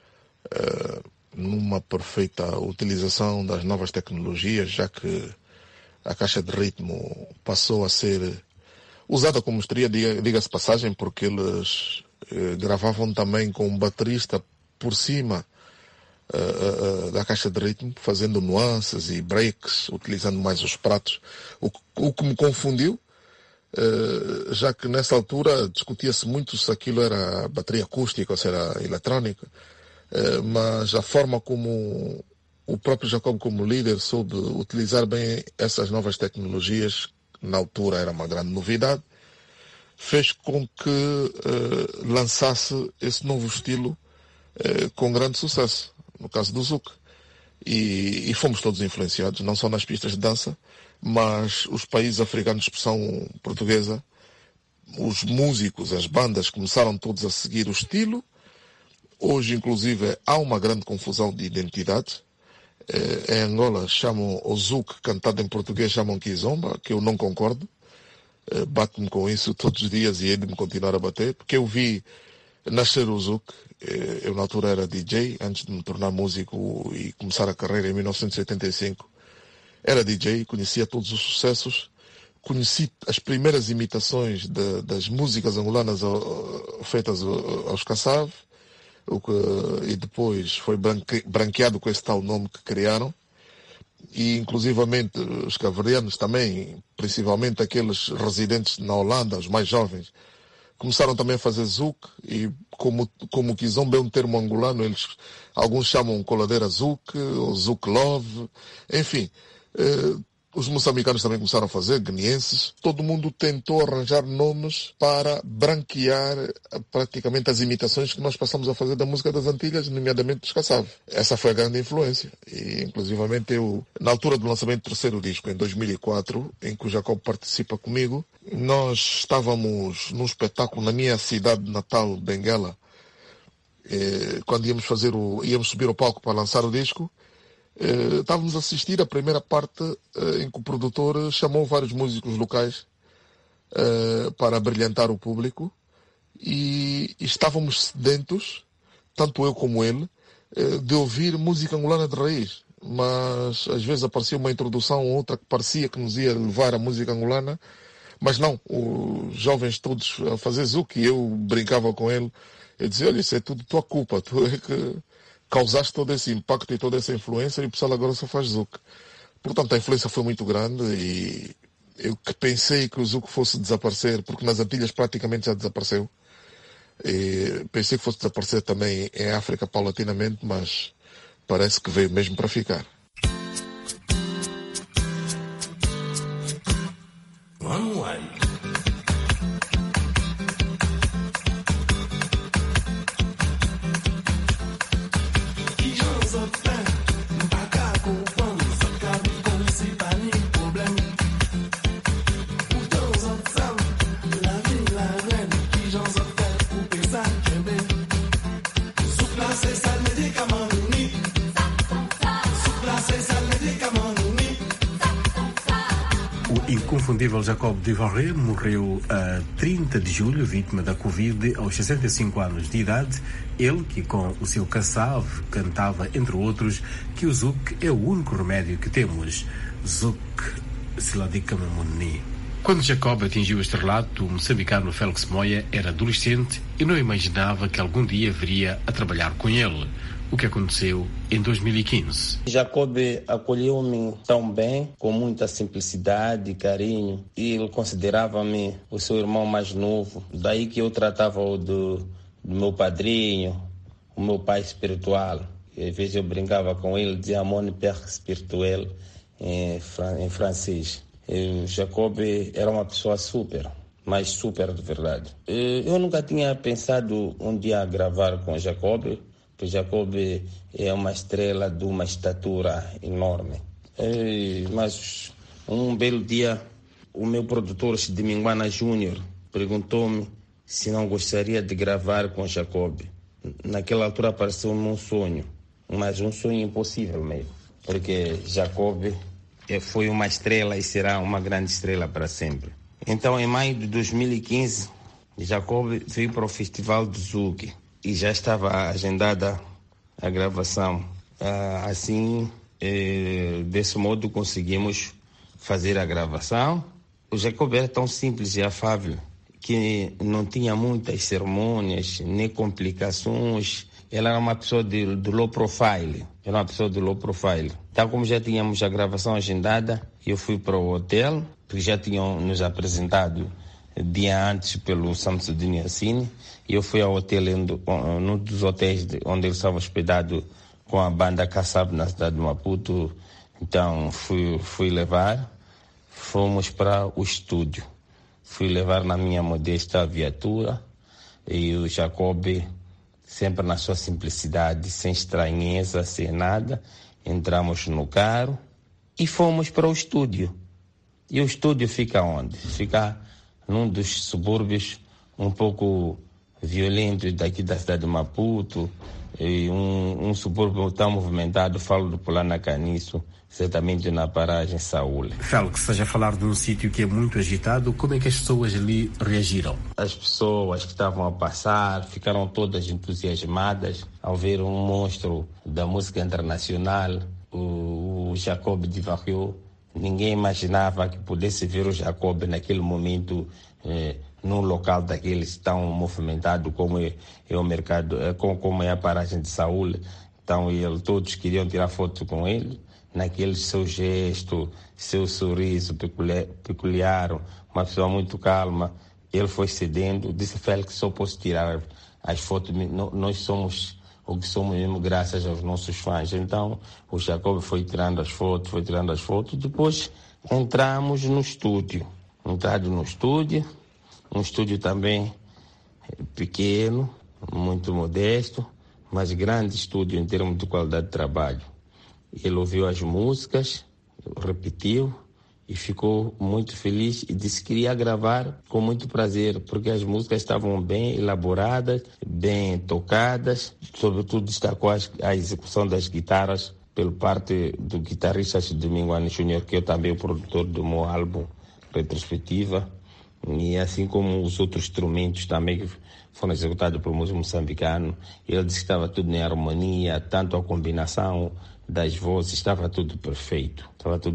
numa perfeita utilização das novas tecnologias, já que a caixa de ritmo passou a ser usada como estria, diga-se passagem, porque eles gravavam também com um baterista por cima da caixa de ritmo, fazendo nuances e breaks, utilizando mais os pratos, o que me confundiu, já que nessa altura discutia-se muito se aquilo era bateria acústica ou se era eletrónica, mas a forma como o próprio Jacob, como líder, soube utilizar bem essas novas tecnologias, que na altura era uma grande novidade, fez com que lançasse esse novo estilo com grande sucesso. no caso do Zouk. E fomos todos influenciados, não só nas pistas de dança, mas os países africanos de expressão portuguesa, os músicos, as bandas começaram todos a seguir o estilo. Hoje, inclusive, há uma grande confusão de identidade. Em Angola chamam o Zouk, cantado em português, chamam Kizomba, que eu não concordo. Bato-me com isso todos os dias e hei de me continuar a bater, porque eu vi nascer o Zouk. Eu na altura era DJ, antes de me tornar músico e começar a carreira em 1985. Era DJ, conhecia todos os sucessos, conheci as primeiras imitações das músicas angolanas feitas aos Kassav, e depois foi branqueado com esse tal nome que criaram. E inclusivamente os cabo-verdianos também, principalmente aqueles residentes na Holanda, os mais jovens, começaram também a fazer Zouk, e como o Kizomba é um termo angolano, alguns chamam coladeira Zouk, ou Zouk Love, enfim. Os moçambicanos também começaram a fazer, guineenses. Todo mundo tentou arranjar nomes para branquear praticamente as imitações que nós passamos a fazer da música das Antilhas, nomeadamente dos Kassav. Essa foi a grande influência. E, inclusivamente, eu, na altura do lançamento do terceiro disco, em 2004, em que o Jacob participa comigo, nós estávamos num espetáculo na minha cidade natal, Benguela, quando íamos subir ao palco para lançar o disco. Estávamos a assistir a primeira parte em que o produtor chamou vários músicos locais para brilhantar o público, e estávamos sedentos, tanto eu como ele, de ouvir música angolana de raiz. Mas às vezes aparecia uma introdução ou outra que parecia que nos ia levar à música angolana, mas não, os jovens todos a fazer Zouk, e eu brincava com ele, eu dizia: olha, isso é tudo tua culpa, tu é que causaste todo esse impacto e toda essa influência, e o pessoal agora só faz Zouk. Portanto, a influência foi muito grande, e eu que pensei que o Zouk fosse desaparecer, porque nas Antilhas praticamente já desapareceu. E pensei que fosse desaparecer também em África paulatinamente, mas parece que veio mesmo para ficar.
O inconfundível Jacob Divaré morreu a 30 de julho, vítima da Covid, aos 65 anos de idade. Ele, que com o seu Kassav cantava, entre outros, que o Zouk é o único remédio que temos. Zouk Siladicamamuni. Quando Jacob atingiu o estrelato, o moçambicano Félix Moya era adolescente e não imaginava que algum dia viria a trabalhar com ele. O que aconteceu em 2015.
Jacob acolheu-me tão bem, com muita simplicidade e carinho, e ele considerava-me o seu irmão mais novo. Daí que eu tratava-o do meu padrinho, o meu pai espiritual. E às vezes eu brincava com ele, dizia mon père spirituel em francês. E Jacob era uma pessoa super, mas super de verdade. Eu nunca tinha pensado um dia gravar com Jacob, porque Jacob é uma estrela de uma estatura enorme. Mas um belo dia, o meu produtor, Chidiminguana Júnior, perguntou-me se não gostaria de gravar com Jacob. Naquela altura pareceu-me um sonho, mas um sonho impossível mesmo, porque Jacob foi uma estrela e será uma grande estrela para sempre. Então, em maio de 2015, Jacob veio para o Festival do Zouk e já estava agendada a gravação. Assim, desse modo, conseguimos fazer a gravação. O Jacob era tão simples e afável que não tinha muitas cerimônias, nem complicações. Ela era uma pessoa de low profile. Então, como já tínhamos a gravação agendada, eu fui para o hotel, porque já tinham nos apresentado dia antes pelo Samsudin Yassine, e eu fui ao hotel, num dos hotéis onde ele estava hospedado com a banda Kassav na cidade de Maputo. Então fui levar, fomos para o estúdio. Fui levar na minha modesta viatura, e o Jacob sempre na sua simplicidade, sem estranheza, sem nada. Entramos no carro e fomos para o estúdio. E o estúdio fica onde? Fica num dos subúrbios um pouco violentos daqui da cidade de Maputo, e um subúrbio tão movimentado, falo do Pulana Caniço, certamente na paragem Saúl.
Félix, seja falar de um sítio que é muito agitado, como é que as pessoas ali reagiram?
As pessoas que estavam a passar ficaram todas entusiasmadas ao ver um monstro da música internacional, o Jacob Divario. Ninguém imaginava que pudesse ver o Jacob naquele momento num local daqueles tão movimentado como é o mercado, como é a paragem de Saúl. Então todos queriam tirar foto com ele, naquele seu gesto, seu sorriso peculiar, uma pessoa muito calma. Ele foi cedendo, disse: Félix, só posso tirar as fotos, nós somos o que somos mesmo graças aos nossos fãs. Então o Jacob foi tirando as fotos, depois entramos no estúdio. Um estúdio também pequeno, muito modesto, mas grande estúdio em termos de qualidade de trabalho. Ele ouviu as músicas, repetiu e ficou muito feliz e disse que queria gravar com muito prazer, porque as músicas estavam bem elaboradas, bem tocadas. Sobretudo destacou a execução das guitarras pela parte do guitarrista Domingo Ani Júnior, que é também o produtor do meu álbum Retrospectiva, e assim como os outros instrumentos também que foram executados por músico moçambicano. Ele disse que estava tudo em harmonia, tanto a combinação das vozes, estava tudo perfeito.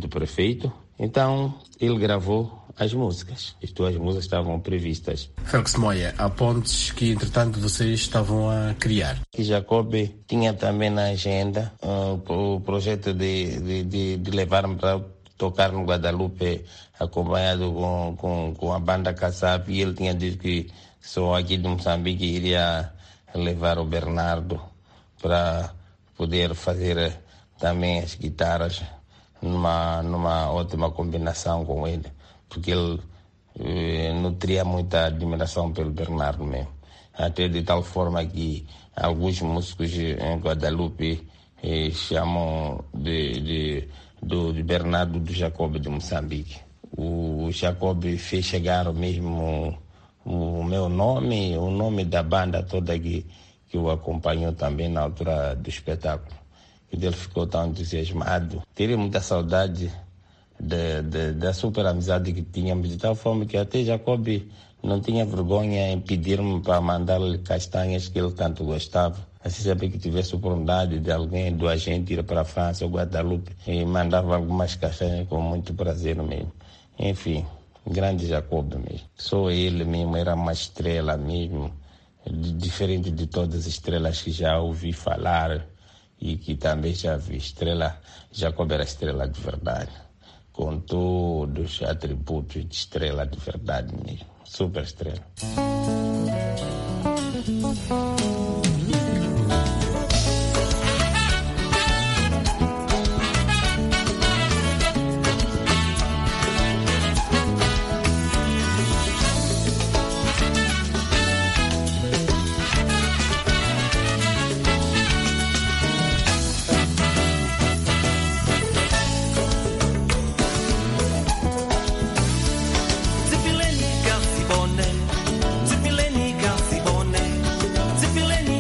Então ele gravou as músicas. As duas músicas estavam previstas.
Félix Moia, há pontes que entretanto vocês estavam a criar.
E Jacob tinha também na agenda o projeto de levar-me para tocar no Guadalupe, acompanhado com a banda Kassab, e ele tinha dito que só aqui de Moçambique iria levar o Bernardo para poder fazer também as guitarras numa ótima combinação com ele, porque ele nutria muita admiração pelo Bernardo mesmo, até de tal forma que alguns músicos em Guadalupe chamam do Bernardo do Jacob de Moçambique. O Jacob fez chegar mesmo o meu nome, o nome da banda toda que o acompanhou também na altura do espetáculo. E ele ficou tão entusiasmado. Teria muita saudade da super amizade que tínhamos, de tal forma que até Jacob não tinha vergonha em pedir-me para mandar-lhe castanhas que ele tanto gostava. Assim, sempre que tivesse oportunidade de alguém, do agente, ir para a França ou Guadalupe, e mandava algumas castanhas com muito prazer mesmo. Enfim, grande Jacob mesmo. Só ele mesmo era uma estrela mesmo, diferente de todas as estrelas que já ouvi falar e que também já vi. Jacob era estrela de verdade, com todos os atributos de estrela de verdade mesmo. Super estrela.
Zipileni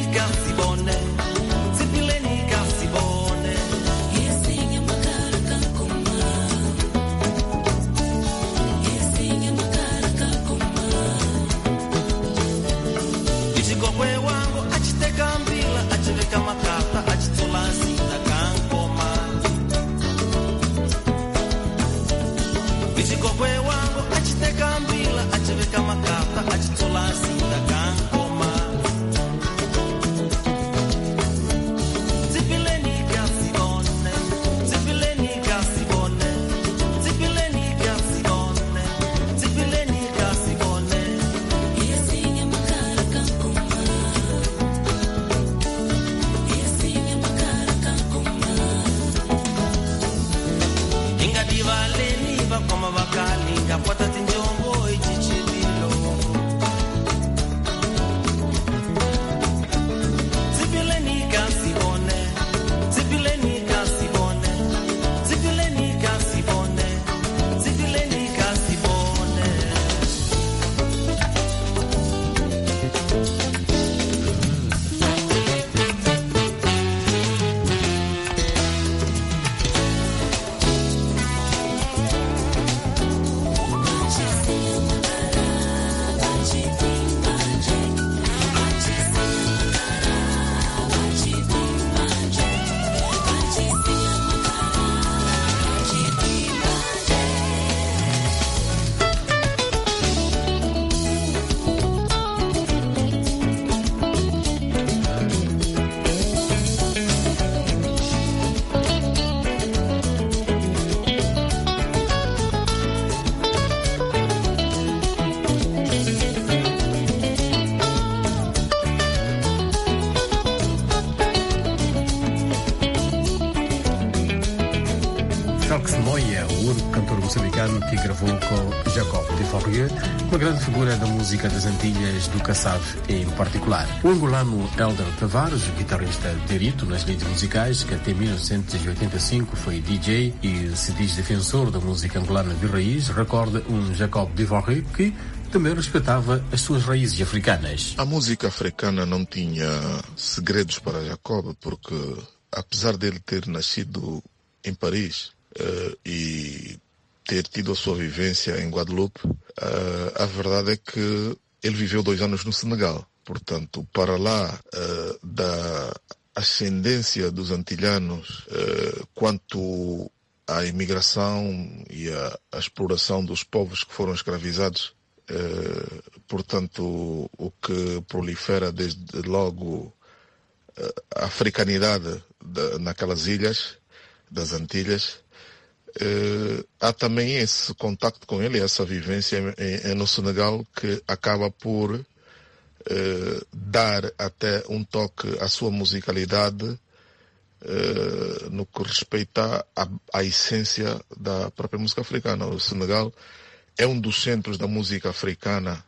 moçambicano que gravou com Jacob de Forrier, uma grande figura da música das Antilhas do Cassave em particular. O angolano Helder Tavares, guitarrista derito nas lides musicais, que até 1985 foi DJ e se diz defensor da música angolana de raiz, recorda um Jacob de Forrier que também respeitava as suas raízes africanas.
A música africana não tinha segredos para Jacob, porque apesar dele ter nascido em Paris e ter tido a sua vivência em Guadeloupe, a verdade é que ele viveu 2 anos no Senegal. Portanto, para lá da ascendência dos antilhanos quanto à imigração e à exploração dos povos que foram escravizados, portanto, o que prolifera desde logo a africanidade naquelas ilhas, das Antilhas, há também esse contacto com ele, essa vivência no Senegal, que acaba por dar até um toque à sua musicalidade no que respeita à essência da própria música africana. O Senegal é um dos centros da música africana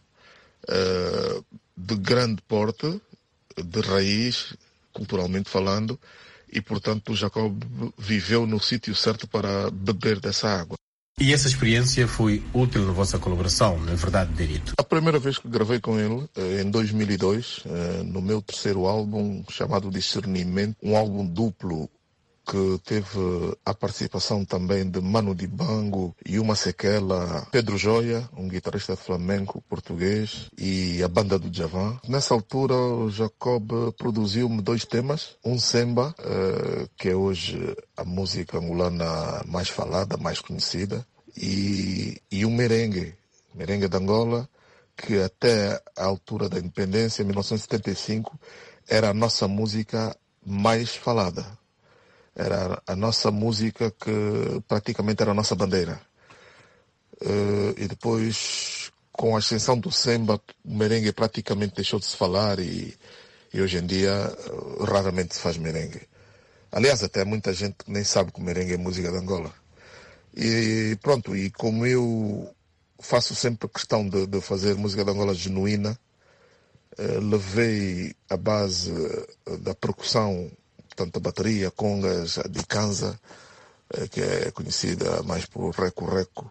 de grande porte, de raiz, culturalmente falando, e, portanto, o Jacob viveu no sítio certo para beber dessa água.
E essa experiência foi útil na vossa colaboração, na verdade, Derito?
A primeira vez que gravei com ele, em 2002, no meu 3º álbum, chamado Discernimento, um álbum duplo que teve a participação também de Manu Dibango e uma sequela, Pedro Joia, um guitarrista flamenco português, e a banda do Javan. Nessa altura, o Jacob produziu-me 2 temas, um samba, que é hoje a música angolana mais falada, mais conhecida, e um merengue de Angola, que até a altura da independência, em 1975, era a nossa música mais falada. Era a nossa música que praticamente era a nossa bandeira. E depois, com a ascensão do samba, o merengue praticamente deixou de se falar e hoje em dia raramente se faz merengue. Aliás, até muita gente que nem sabe que o merengue é música de Angola. E pronto, e como eu faço sempre questão de fazer música de Angola genuína, levei a base da percussão, portanto, a bateria, congas, a dikanza, que é conhecida mais por reco-reco,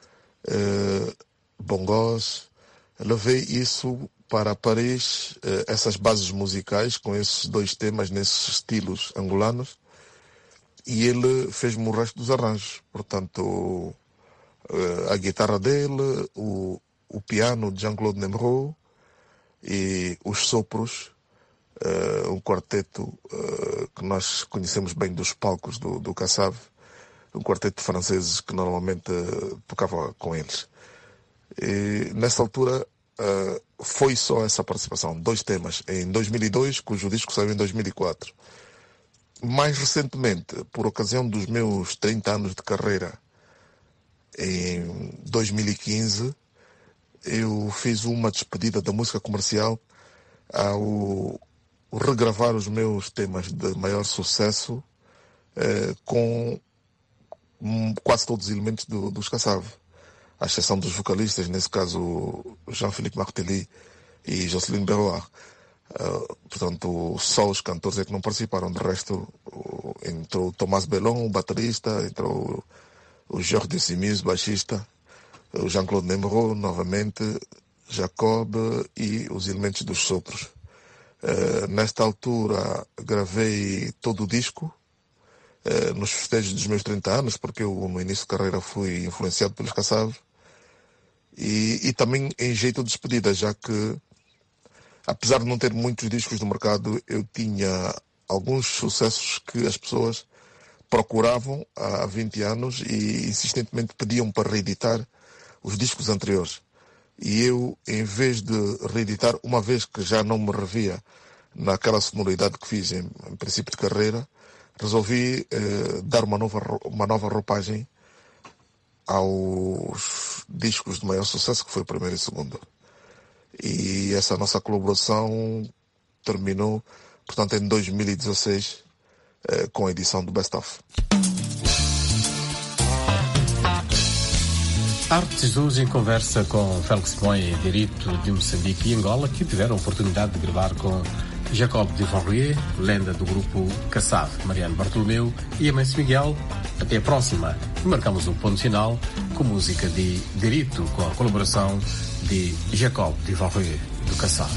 bongós. Levei isso para Paris, essas bases musicais, com esses 2 temas, nesses estilos angolanos, e ele fez-me o resto dos arranjos. Portanto, a guitarra dele, o piano de Jean-Claude Nemrod e os sopros, um quarteto que nós conhecemos bem dos palcos do Cassave, um quarteto de franceses que normalmente tocava com eles. E nessa altura foi só essa participação, 2 temas, em 2002, cujo disco saiu em 2004. Mais recentemente, por ocasião dos meus 30 anos de carreira, em 2015, eu fiz uma despedida da música comercial ao regravar os meus temas de maior sucesso com quase todos os elementos dos Cassave, à exceção dos vocalistas, nesse caso Jean-Philippe Martelly e Jocelyne Berroir. Portanto, só os cantores é que não participaram. De resto, entrou Tomás Belon, o baterista, entrou o Jorge de Simis, baixista, o Jean-Claude Nemrod, novamente, Jacob e os elementos dos sopros. Nesta altura gravei todo o disco nos festejos dos meus 30 anos, porque eu no início de carreira fui influenciado pelos Cassave, e também em jeito de despedida, já que apesar de não ter muitos discos no mercado, eu tinha alguns sucessos que as pessoas procuravam há 20 anos e insistentemente pediam para reeditar os discos anteriores. E eu, em vez de reeditar, uma vez que já não me revia naquela sonoridade que fiz em princípio de carreira, resolvi dar uma nova roupagem aos discos de maior sucesso, que foi o primeiro e o segundo. E essa nossa colaboração terminou, portanto, em 2016, com a edição do Best Of.
Arte Jesus em conversa com Félix Moya, direito de Moçambique e Angola, que tiveram a oportunidade de gravar com Jacob de Vanrué, lenda do grupo Kassav, Mariano Bartolomeu e Amancio Miguel. Até a próxima. E marcamos o ponto final com música de direito, com a colaboração de Jacob de Vanrué, do Kassav.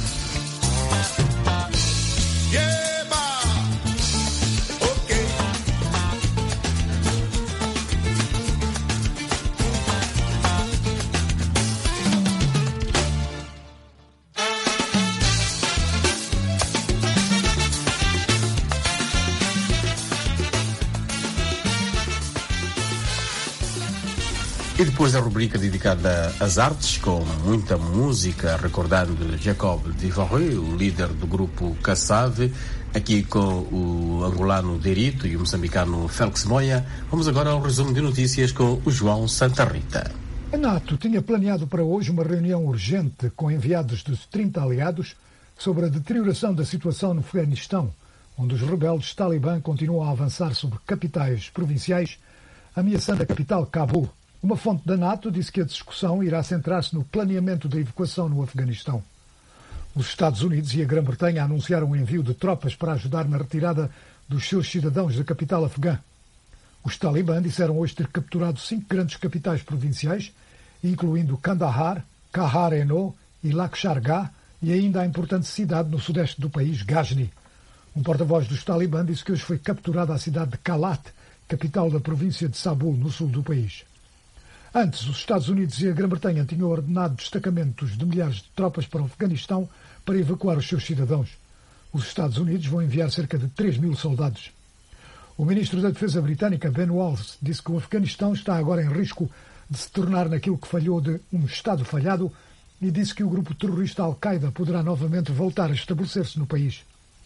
E depois da rubrica dedicada às artes, com muita música, recordando Jacob de Vanrué, o líder do grupo Kassav, aqui com o angolano Derito e o moçambicano Félix Moya, vamos agora ao resumo de notícias com o João Santa Rita.
A NATO tinha planeado para hoje uma reunião urgente com enviados dos 30 aliados sobre a deterioração da situação no Afeganistão, onde os rebeldes talibã continuam a avançar sobre capitais provinciais, ameaçando a capital Cabul. Uma fonte da NATO disse que a discussão irá centrar-se no planeamento da evacuação no Afeganistão. Os Estados Unidos e a Grã-Bretanha anunciaram o envio de tropas para ajudar na retirada dos seus cidadãos da capital afegã. Os talibã disseram hoje ter capturado 5 grandes capitais provinciais, incluindo Kandahar, Kahar-e-No e Lakshargah, e ainda a importante cidade no sudeste do país, Ghazni. Um porta-voz dos talibã disse que hoje foi capturada a cidade de Kalat, capital da província de Sabul, no sul do país. Antes, os Estados Unidos e a Grã-Bretanha tinham ordenado destacamentos de milhares de tropas para o Afeganistão para evacuar os seus cidadãos. Os Estados Unidos vão enviar cerca de 3.000 soldados. O ministro da Defesa britânica, Ben Wallace, disse que o Afeganistão está agora em risco de se tornar naquilo que falhou de um Estado falhado e disse que o grupo terrorista Al-Qaeda poderá novamente voltar a estabelecer-se no país.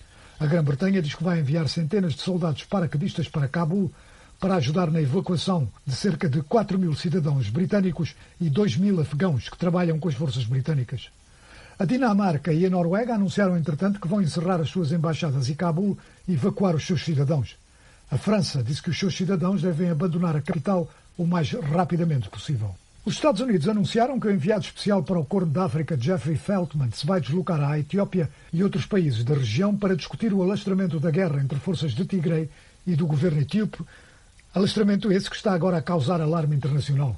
A Grã-Bretanha diz que vai enviar centenas de soldados paraquedistas para Cabul para ajudar na evacuação de cerca de 4.000 cidadãos britânicos e 2.000 afegãos que trabalham com as forças britânicas. A Dinamarca e a Noruega anunciaram, entretanto, que vão encerrar as suas embaixadas em Cabul e evacuar os seus cidadãos. A França disse que os seus cidadãos devem abandonar a capital o mais rapidamente possível. Os Estados Unidos anunciaram que o enviado especial para o Corno da África, Jeffrey Feltman, se vai deslocar à Etiópia e outros países da região para discutir o alastramento da guerra entre forças de Tigray e do governo etíope, alastramento esse que está agora a causar alarme internacional.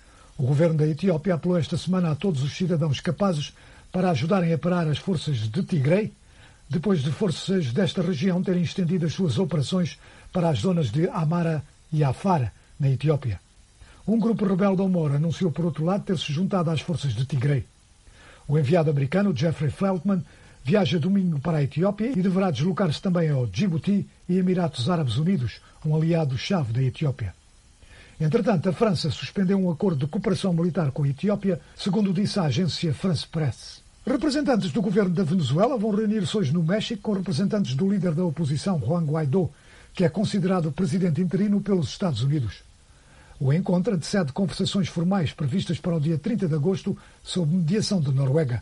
O governo da Etiópia apelou esta semana a todos os cidadãos capazes para ajudarem a parar as forças de Tigray, depois de forças desta região terem estendido as suas operações para as zonas de Amara e Afar, na Etiópia. Um grupo rebelde ao Moro anunciou, por outro lado, ter-se juntado às forças de Tigray. O enviado americano, Jeffrey Feltman, viaja domingo para a Etiópia e deverá deslocar-se também ao Djibouti e Emirados Árabes Unidos, um aliado-chave da Etiópia. Entretanto, a França suspendeu um acordo de cooperação militar com a Etiópia, segundo disse a agência France Presse. Representantes do governo da Venezuela vão reunir-se hoje no México com representantes do líder da oposição, Juan Guaidó, que é considerado presidente interino pelos Estados Unidos. O encontro antecede conversações formais previstas para o dia 30 de agosto sob mediação da Noruega.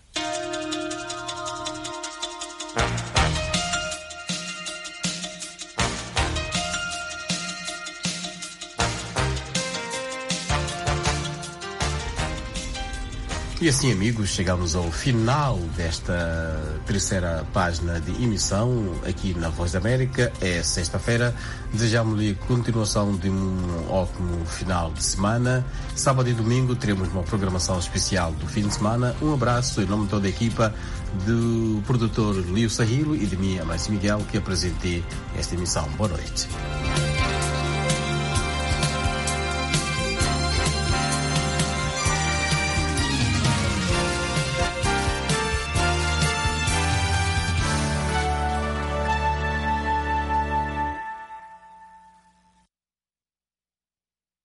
E assim, amigos, chegamos ao final desta terceira página de emissão aqui na Voz da América. É sexta-feira. Desejamos-lhe continuação de um ótimo final de semana. Sábado e domingo teremos uma programação especial do fim de semana. Um abraço em nome de toda a equipa do produtor Lio Sahilo e de mim, Amancio Miguel, que apresentei esta emissão. Boa noite.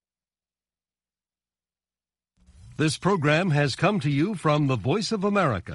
This program has come to you from the Voice of America,